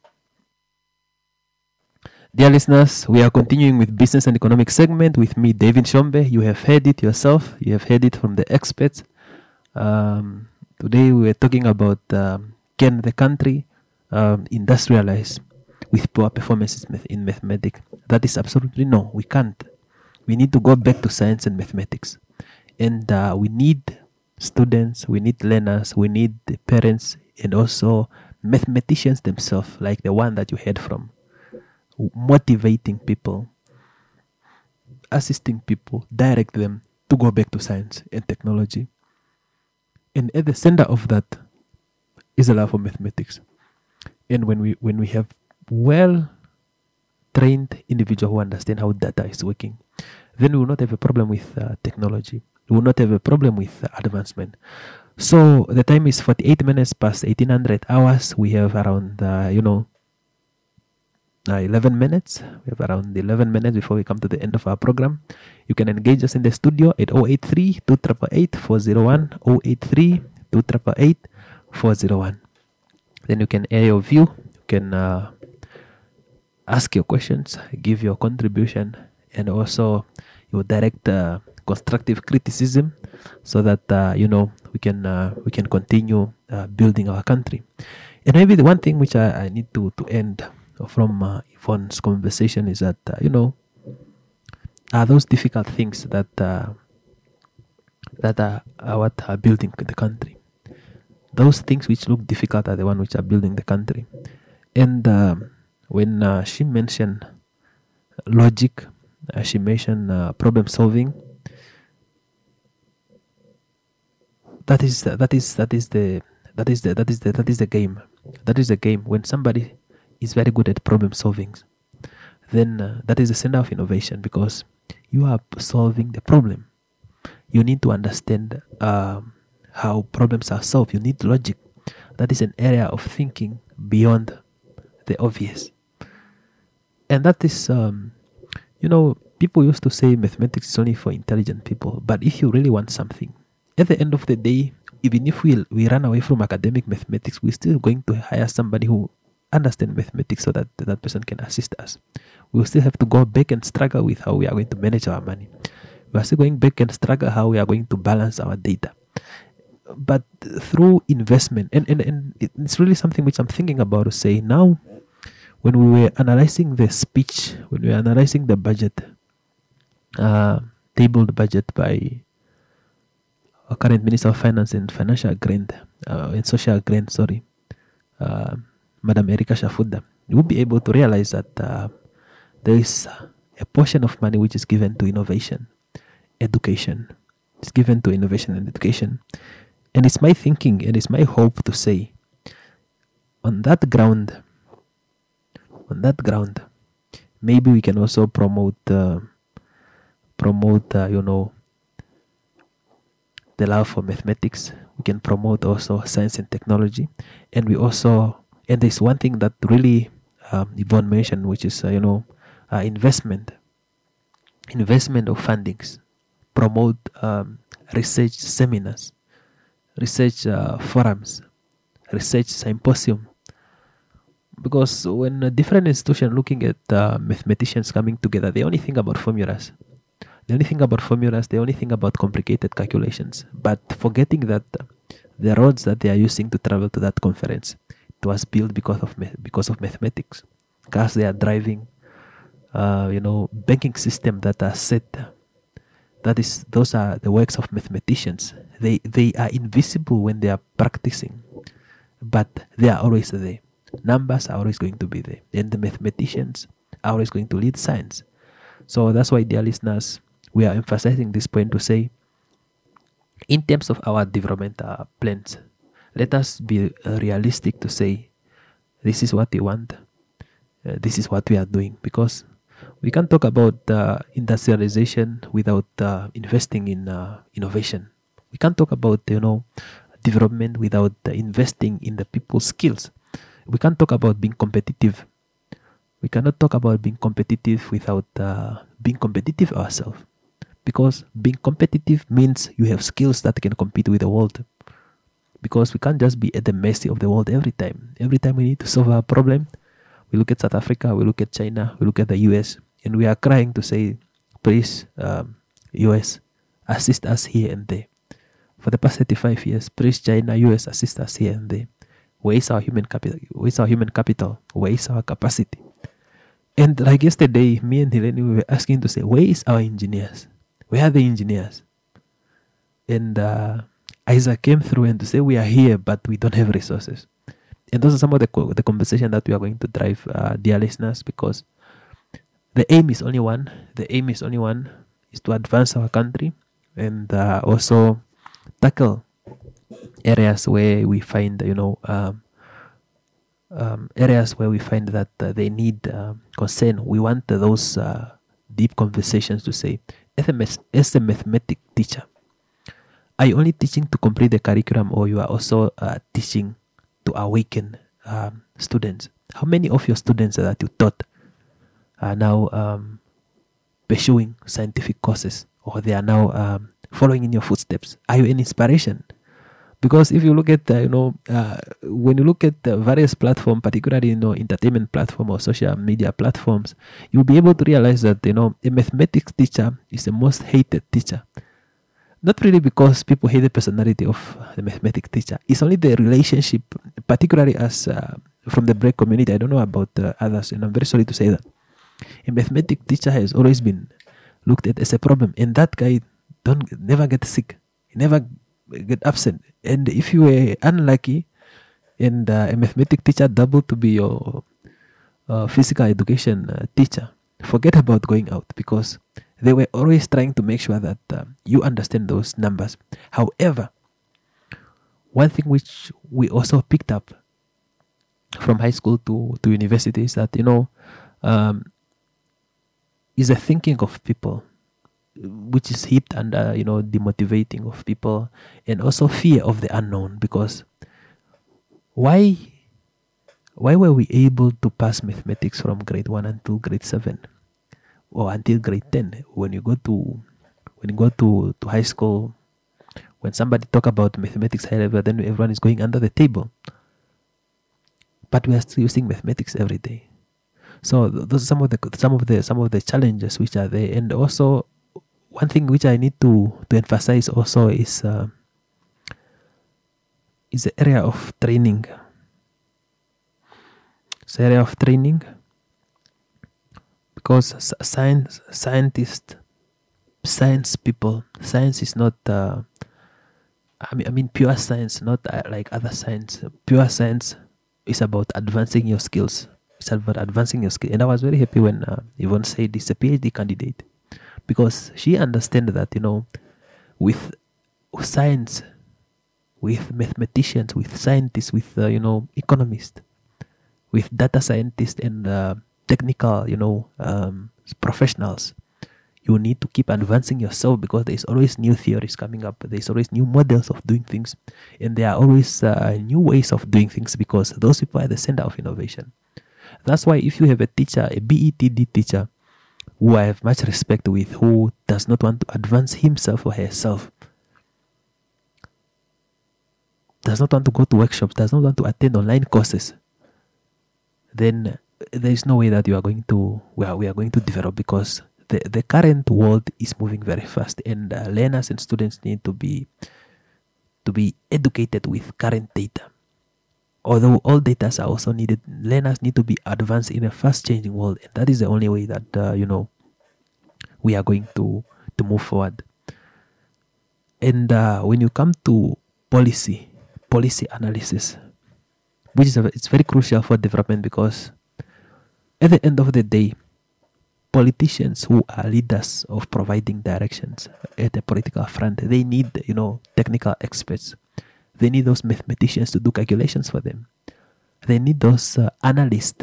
Dear listeners, we are continuing with business and economic segment with me, David Shombe. You have heard it yourself. You have heard it from the experts. Um, today we are talking about um, can the country um, industrialize with poor performances in mathematics? That is absolutely no. We can't. We need to go back to science and mathematics, and uh, we need students, we need learners, we need the parents, and also mathematicians themselves, like the one that you heard from, motivating people, assisting people, direct them to go back to science and technology. And at the center of that is a love for mathematics. And when we when we have well trained individuals who understand how data is working, then we will not have a problem with uh, technology. We will not have a problem with uh, advancement. So the time is forty-eight minutes past eighteen hundred hours. We have around, uh, you know, uh, eleven minutes. We have around eleven minutes before we come to the end of our program. You can engage us in the studio at zero eight three, two eight eight, four zero one, zero eight three, two eight eight, four zero one. Then you can air your view. You can uh, ask your questions, give your contribution, and also your direct uh, constructive criticism, so that uh, you know we can uh, we can continue uh, building our country. And maybe the one thing which I, I need to to end from uh, Yvonne's conversation is that uh, you know are those difficult things that uh, that are, are what are building the country. Those things which look difficult are the ones which are building the country. And uh, when uh, she mentioned logic, uh, she mentioned uh, problem solving. That is that is that is the that is the that is the that is the game. That is the game. When somebody is very good at problem solving, then uh, that is the center of innovation, because you are solving the problem. You need to understand um, how problems are solved. You need logic. That is an area of thinking beyond the obvious. And that is, um, you know, people used to say mathematics is only for intelligent people. But if you really want something, at the end of the day, even if we we run away from academic mathematics, we're still going to hire somebody who understands mathematics so that that person can assist us. We will still have to go back and struggle with how we are going to manage our money. We are still going back and struggle how we are going to balance our data. But through investment, and, and, and it's really something which I'm thinking about to say now, when we were analyzing the speech, when we were analyzing the budget, uh, tabled budget by our current Minister of Finance and Financial Grant, uh, and Social Grant, sorry, uh, Madam Erika Shafuda, you will be able to realize that uh, there is a portion of money which is given to innovation, education. It's given to innovation and education. And it's my thinking and it's my hope to say, on that ground, on that ground, maybe we can also promote, uh, promote, uh, you know, the love for mathematics. We can promote also science and technology. And we also, and there's one thing that really um, Yvonne mentioned, which is, uh, you know, uh, investment, investment of fundings, promote um, research seminars, research uh, forums, research symposium. Because when a different institution looking at uh, mathematicians coming together, they only think about formulas. They only think about formulas. They only think about complicated calculations. But forgetting that uh, the roads that they are using to travel to that conference, it was built because of because of mathematics. Cars they are driving, uh, you know, banking system that are set. That is, those are the works of mathematicians. They they are invisible when they are practicing, but they are always there. Numbers are always going to be there, and the mathematicians are always going to lead science. So that's why, dear listeners, we are emphasizing this point to say, in terms of our development uh, plans, let us be uh, realistic to say, this is what we want, uh, this is what we are doing, because we can't talk about uh, industrialization without uh, investing in uh, innovation. We can't talk about, you know, development without uh, investing in the people's skills. We can't talk about being competitive. We cannot talk about being competitive without uh, being competitive ourselves. Because being competitive means you have skills that can compete with the world. Because we can't just be at the mercy of the world every time. Every time we need to solve a problem, we look at South Africa, we look at China, we look at the U S, and we are crying to say, please, um, U S, assist us here and there. For the past thirty-five years, please, China, U S, assist us here and there. Where is our human capital? Where is our human capital? Where is our capacity? And like yesterday, me and Helene, we were asking to say, where is our engineers? Where are the engineers? And uh, Isaac came through and to say, we are here, but we don't have resources. And those are some of the, co- the conversation that we are going to drive, uh, dear listeners, because the aim is only one. The aim is only one, is to advance our country and uh, also tackle areas where we find, you know, um, um, areas where we find that uh, they need uh, concern. We want uh, those uh, deep conversations to say, as a, math- as a mathematics teacher, are you only teaching to complete the curriculum, or you are also uh, teaching to awaken um, students? How many of your students that you taught are now um, pursuing scientific courses, or they are now um, following in your footsteps? Are you an inspiration? Because if you look at, uh, you know, uh, when you look at the various platforms, particularly, you know, entertainment platform or social media platforms, you'll be able to realize that, you know, a mathematics teacher is the most hated teacher. Not really because people hate the personality of the mathematics teacher. It's only the relationship, particularly as uh, from the break community. I don't know about uh, others, and I'm very sorry to say that. A mathematics teacher has always been looked at as a problem, and that guy don't never get sick. He never get absent. And if you were unlucky and uh, a mathematics teacher double to be your uh, physical education uh, teacher, forget about going out, because they were always trying to make sure that uh, you understand those numbers. However, one thing which we also picked up from high school to, to university is that, you know, um, is a thinking of people, which is heaped under, you know, demotivating of people, and also fear of the unknown. Because why why were we able to pass mathematics from grade one until grade seven or until grade ten? When you go to when you go to, to high school, when somebody talk about mathematics high level, then everyone is going under the table. But we are still using mathematics every day. So those are some of the some of the some of the challenges which are there. And also, one thing which I need to, to emphasize also is uh, is the area of training. It's the area of training, because science scientists, science people, science is not. Uh, I mean, I mean, pure science, not uh, like other science. Pure science is about advancing your skills. It's about advancing your skills. And I was very happy when uh, Yvonne said this, a PhD candidate, because she understands that, you know, with science, with mathematicians, with scientists, with, uh, you know, economists, with data scientists and uh, technical, you know, um, professionals, you need to keep advancing yourself, because there is always new theories coming up. There is always new models of doing things. And there are always uh, new ways of doing things, because those people are the center of innovation. That's why if you have a teacher, a B E T D teacher, who I have much respect with, who does not want to advance himself or herself, does not want to go to workshops, does not want to attend online courses, then there is no way that you are going to, we are, we are going to develop, because the, the current world is moving very fast, and uh, learners and students need to be to be educated with current data. Although all data are also needed, learners need to be advanced in a fast-changing world, and that is the only way that uh, you know, we are going to to move forward. And uh, when you come to policy, policy analysis, which is a, it's very crucial for development, because at the end of the day, politicians who are leaders of providing directions at the political front, they need, you know, technical experts. They need those mathematicians to do calculations for them. They need those uh, analysts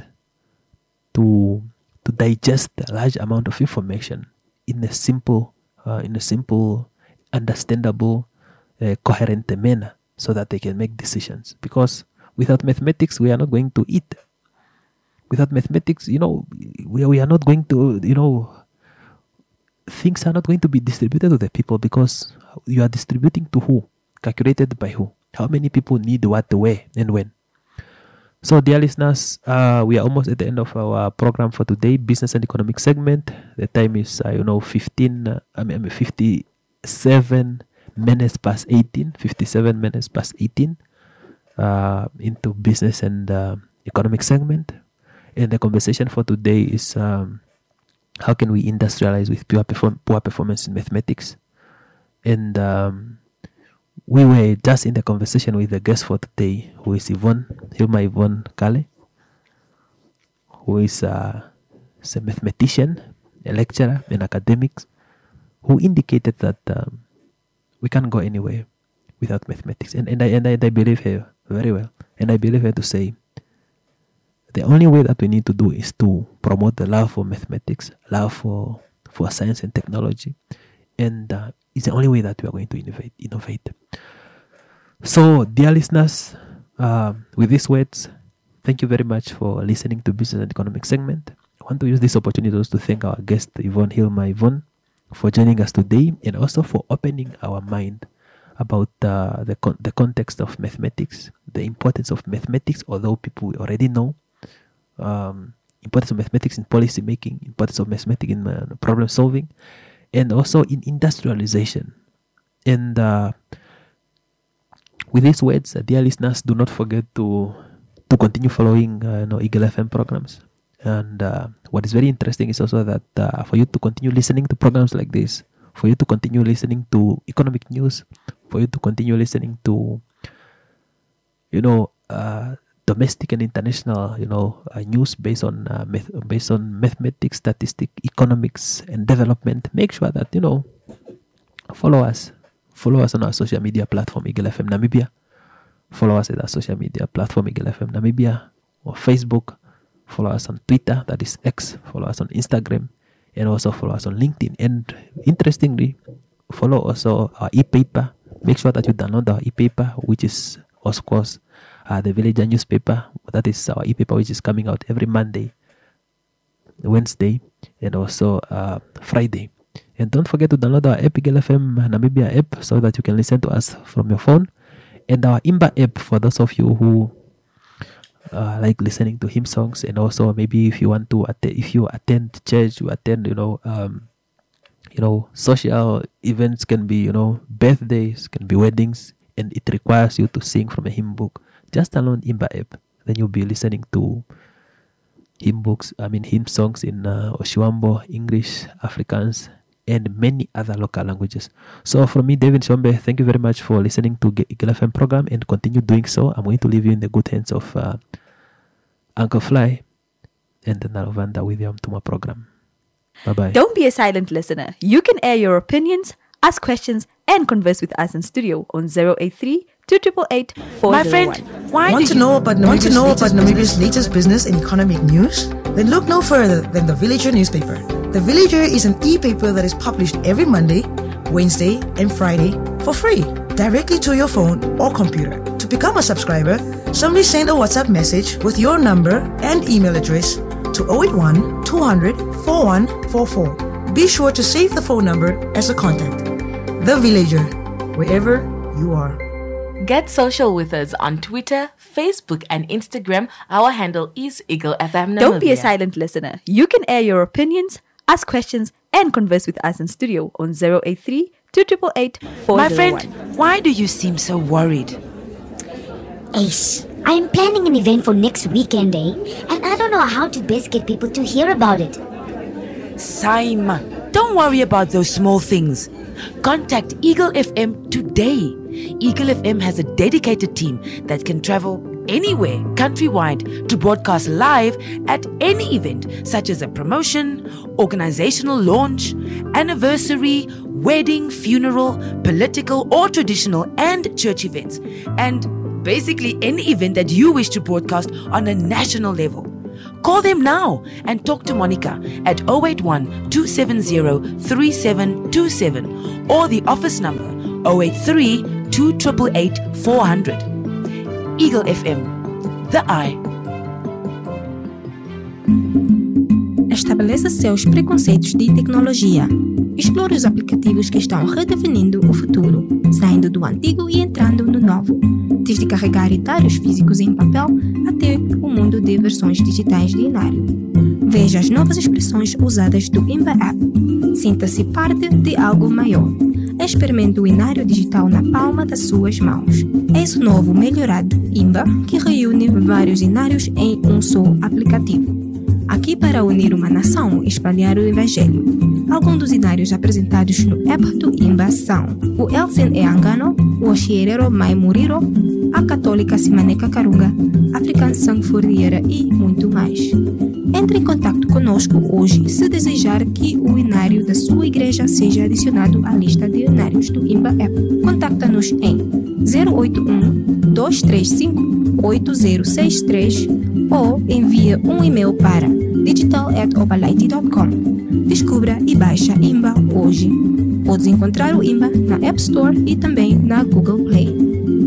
to to digest a large amount of information in a simple, uh, in a simple, understandable, uh, coherent manner, so that they can make decisions. Because without mathematics, we are not going to eat. Without mathematics, you know, we we are not going to, you know, things are not going to be distributed to the people, because you are distributing to who? Calculated by who? How many people need what, where, and when? So, dear listeners, uh, we are almost at the end of our program for today, business and economic segment. The time is, uh, you know, fifteen. Uh, I mean, fifty-seven minutes past eighteen. Fifty-seven minutes past eighteen. Uh, into business and uh, economic segment, and the conversation for today is um, how can we industrialize with pure perform- poor performance in mathematics, and um, we were just in the conversation with the guest for today, who is Yvonne, Hilma Yvonne Kale, who is, uh, is a mathematician, a lecturer in academics, who indicated that um, we can't go anywhere without mathematics. And, and, I, and, I, and I believe her very well. And I believe her to say, the only way that we need to do is to promote the love for mathematics, love for, for science and technology. And uh, it's the only way that we are going to innovate. innovate. So, dear listeners, uh, with these words, thank you very much for listening to Business and Economic segment. I want to use this opportunity also to thank our guest, Yvonne Hilma Yvonne, for joining us today, and also for opening our mind about uh, the con- the context of mathematics, the importance of mathematics, although people already know. Um, importance of mathematics in policy making, importance of mathematics in uh, problem solving, and also in industrialization. And uh, with these words, uh, dear listeners, do not forget to to continue following uh, you know, Eagle F M programs. And uh, what is very interesting is also that uh, for you to continue listening to programs like this, for you to continue listening to economic news, for you to continue listening to, you know, uh, domestic and international, you know, uh, news based on uh, math- based on mathematics, statistics, economics, and development. Make sure that you know, follow us, follow us on our social media platform, Eagle F M Namibia. Follow us at our social media platform, Eagle F M Namibia, or Facebook. Follow us on Twitter, that is X. Follow us on Instagram, and also follow us on LinkedIn. And interestingly, follow also our e-paper. Make sure that you download our e-paper, which is of course uh, the Villager newspaper. That is our e-paper, which is coming out every Monday, Wednesday, and also uh, Friday. And don't forget to download our app, Eagle F M Namibia app, so that you can listen to us from your phone. And our Imba app for those of you who uh, like listening to hymn songs, and also maybe if you want to attend, if you attend church, you attend, you know, um, you know, social events, can be, you know, birthdays, can be weddings, and it requires you to sing from a hymn book. Just download Imba app, then you'll be listening to hymn books. I mean hymn songs in uh, Oshiwambo, English, Afrikaans, and many other local languages. So from me, David Shombe, thank you very much for listening to Eagle F M program, and continue doing so. I'm going to leave you in the good hands of uh, Uncle Fly and the Naravanda William Tuma program. Bye-bye. Don't be a silent listener. You can air your opinions, ask questions, and converse with us in studio on zero eight three, two eight eight, four zero one. My friend, why Want do to you... know about Want to know about Namibia's latest business and economic news? Then look no further than the Villager newspaper. The Villager is an e-paper that is published every Monday, Wednesday, and Friday for free, directly to your phone or computer. To become a subscriber, simply send a WhatsApp message with your number and email address to zero eight one, two hundred, four one four four. Be sure to save the phone number as a contact. The Villager, wherever you are. Get social with us on Twitter, Facebook, and Instagram. Our handle is Eagle F M Namibia. Don't be a silent listener. You can air your opinions, ask questions, and converse with us in studio on zero eight three, two eight eight, four zero one. My friend, why do you seem so worried? Ace, I'm planning an event for next weekend, eh? And I don't know how to best get people to hear about it. Saima, don't worry about those small things. Contact Eagle F M today. Eagle F M has a dedicated team that can travel anywhere countrywide to broadcast live at any event, such as a promotion, organizational launch, anniversary, wedding, funeral, political or traditional and church events, and basically any event that you wish to broadcast on a national level. Call them now and talk to Monica at zero eight one, two seven zero, three seven two seven or the office number zero eight three, two eight eight, four zero zero. Eagle F M, the eye. Estabeleça seus preconceitos de tecnologia. Explore os aplicativos que estão redefinindo o futuro, saindo do antigo e entrando no novo. Desde carregar inários físicos em papel até o mundo de versões digitais de inário. Veja as novas expressões usadas do Imba App. Sinta-se parte de algo maior. Experimente o inário digital na palma das suas mãos. Eis o novo melhorado Imba, que reúne vários inários em um só aplicativo. Aqui para unir uma nação e espalhar o evangelho. Alguns dos inários apresentados no app do Imba são o Elsen Eangano, o Oxierero Mai Muriro, a Católica Simaneca Karunga, African Sanfuriera e muito mais. Entre em contato conosco hoje se desejar que o inário da sua igreja seja adicionado à lista de inários do Imba App. Contacta-nos em zero oito um, dois três cinco, oito zero seis três ou envia um e-mail para digital at opalite dot com. Descubra e baixa Imba hoje. Podes encontrar o Imba na App Store e também na Google Play.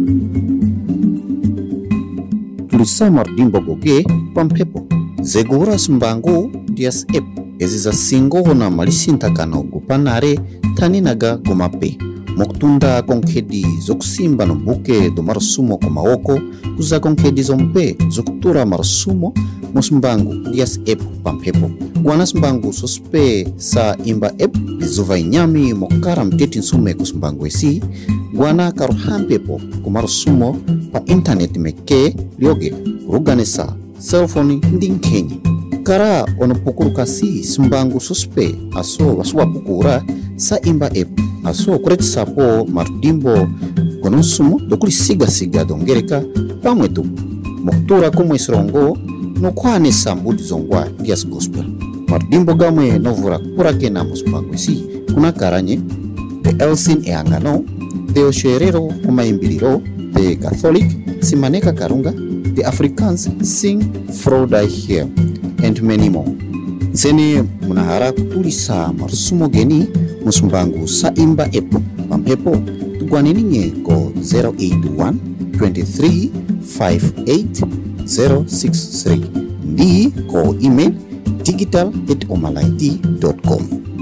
Lusamar dimbogoge pampepo zegura sumbango dias ep eziza singo hona malisintakano gupanare taninaga gumape mokutunda konkhedi zokusimba no buke do marusumo ko maoko kuza konkhedi zompe zokutura marusumo mosumbangu dias ep pamphepo guana sumbangu sospe sa imba ep lizuva inyami mokara mteti nsume kusumbangu esi guana karo hampepo ko marusumo pa internet meke lioge ruganesa cellphone ndinkenyi kara ono pukuru kasi sumbangu sospe aso waswa pukura sa imba ep aso kureti sapo marudimbo kono sumo dokuli siga siga dongereka pamwetu moktura komo isrongo no kwane sambudi zongwa dias gospel marudimbo gamwe novura kura kena musumbangu esi kuna karanye de Elsin e Angano de Osherero kumaimbiliro de Catholic Simaneka Karunga the Africans sing Friday here and many more. Zene munahara kulisa marsumo geni musumbangu sa imba epo pampepo tukwaninye ko zero eight one two three five eight zero six three ndi ko email digital at omalaiti dot com.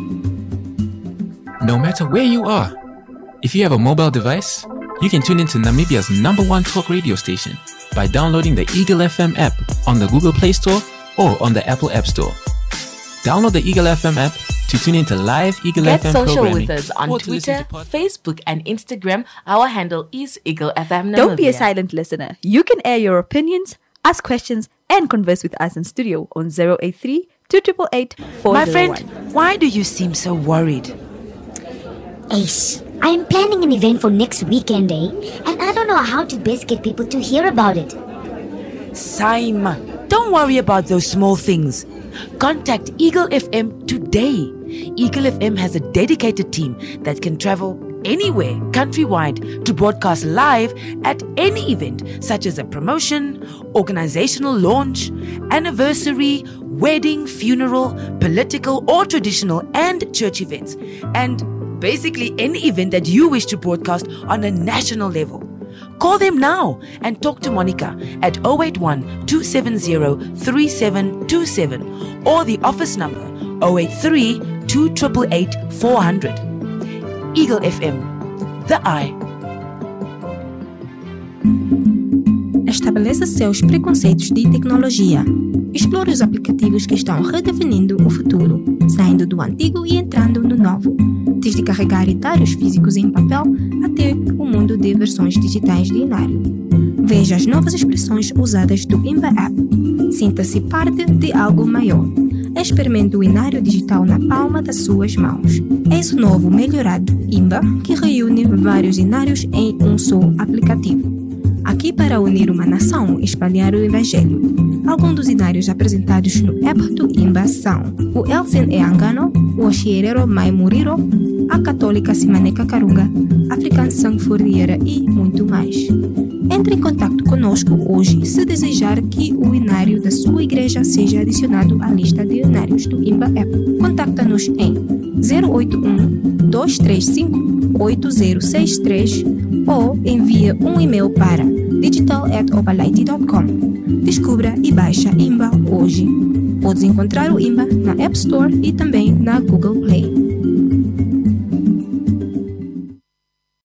No matter where you are, if you have a mobile device, you can tune into Namibia's number one talk radio station by downloading the Eagle F M app on the Google Play Store or on the Apple App Store. Download the Eagle F M app to tune into live Eagle Get F M social programming. with us on or to listen Twitter, to Facebook, and Instagram. Our handle is Eagle F M. Don't be a Namibia. silent listener. You can air your opinions, ask questions, and converse with us in studio on zero eight three, two eight eight, four My zero one. friend, why do you seem so worried? Ace, I'm planning an event for next weekend, eh? And I don't know how to best get people to hear about it. Saima, don't worry about those small things. Contact Eagle F M today. Eagle F M has a dedicated team that can travel anywhere countrywide to broadcast live at any event such as a promotion, organizational launch, anniversary, wedding, funeral, political or traditional and church events, and basically any event that you wish to broadcast on a national level. Call them now and talk to Monica at zero eight one, two seven zero, three seven two seven or the office number zero eight three, two eight eight, four zero zero. Eagle F M, the eye. Estabeleça seus preconceitos de tecnologia. Explore os aplicativos que estão redefinindo o futuro, saindo do antigo e entrando no novo. Desde carregar diários físicos em papel até o mundo de versões digitais de Inário. Veja as novas expressões usadas do Imba App. Sinta-se parte de algo maior. Experimente o Inário digital na palma das suas mãos. Eis o novo melhorado Imba que reúne vários Inários em um só aplicativo. Aqui para unir uma nação e espalhar o Evangelho. Alguns dos inários apresentados no app do Imba são o Elsin e Angano, o Oxierero Mai Muriro, a Católica Simaneka Karunga, African Sanfuriera e muito mais. Entre em contato conosco hoje se desejar que o inário da sua igreja seja adicionado à lista de inários do Imba App. Contacta-nos em zero oito um, dois três cinco, oito zero seis três ou envia um e-mail para digital at omalaiti dot com. Descubra e baixa Imba hoje. Podes encontrar o Imba na App Store e também na Google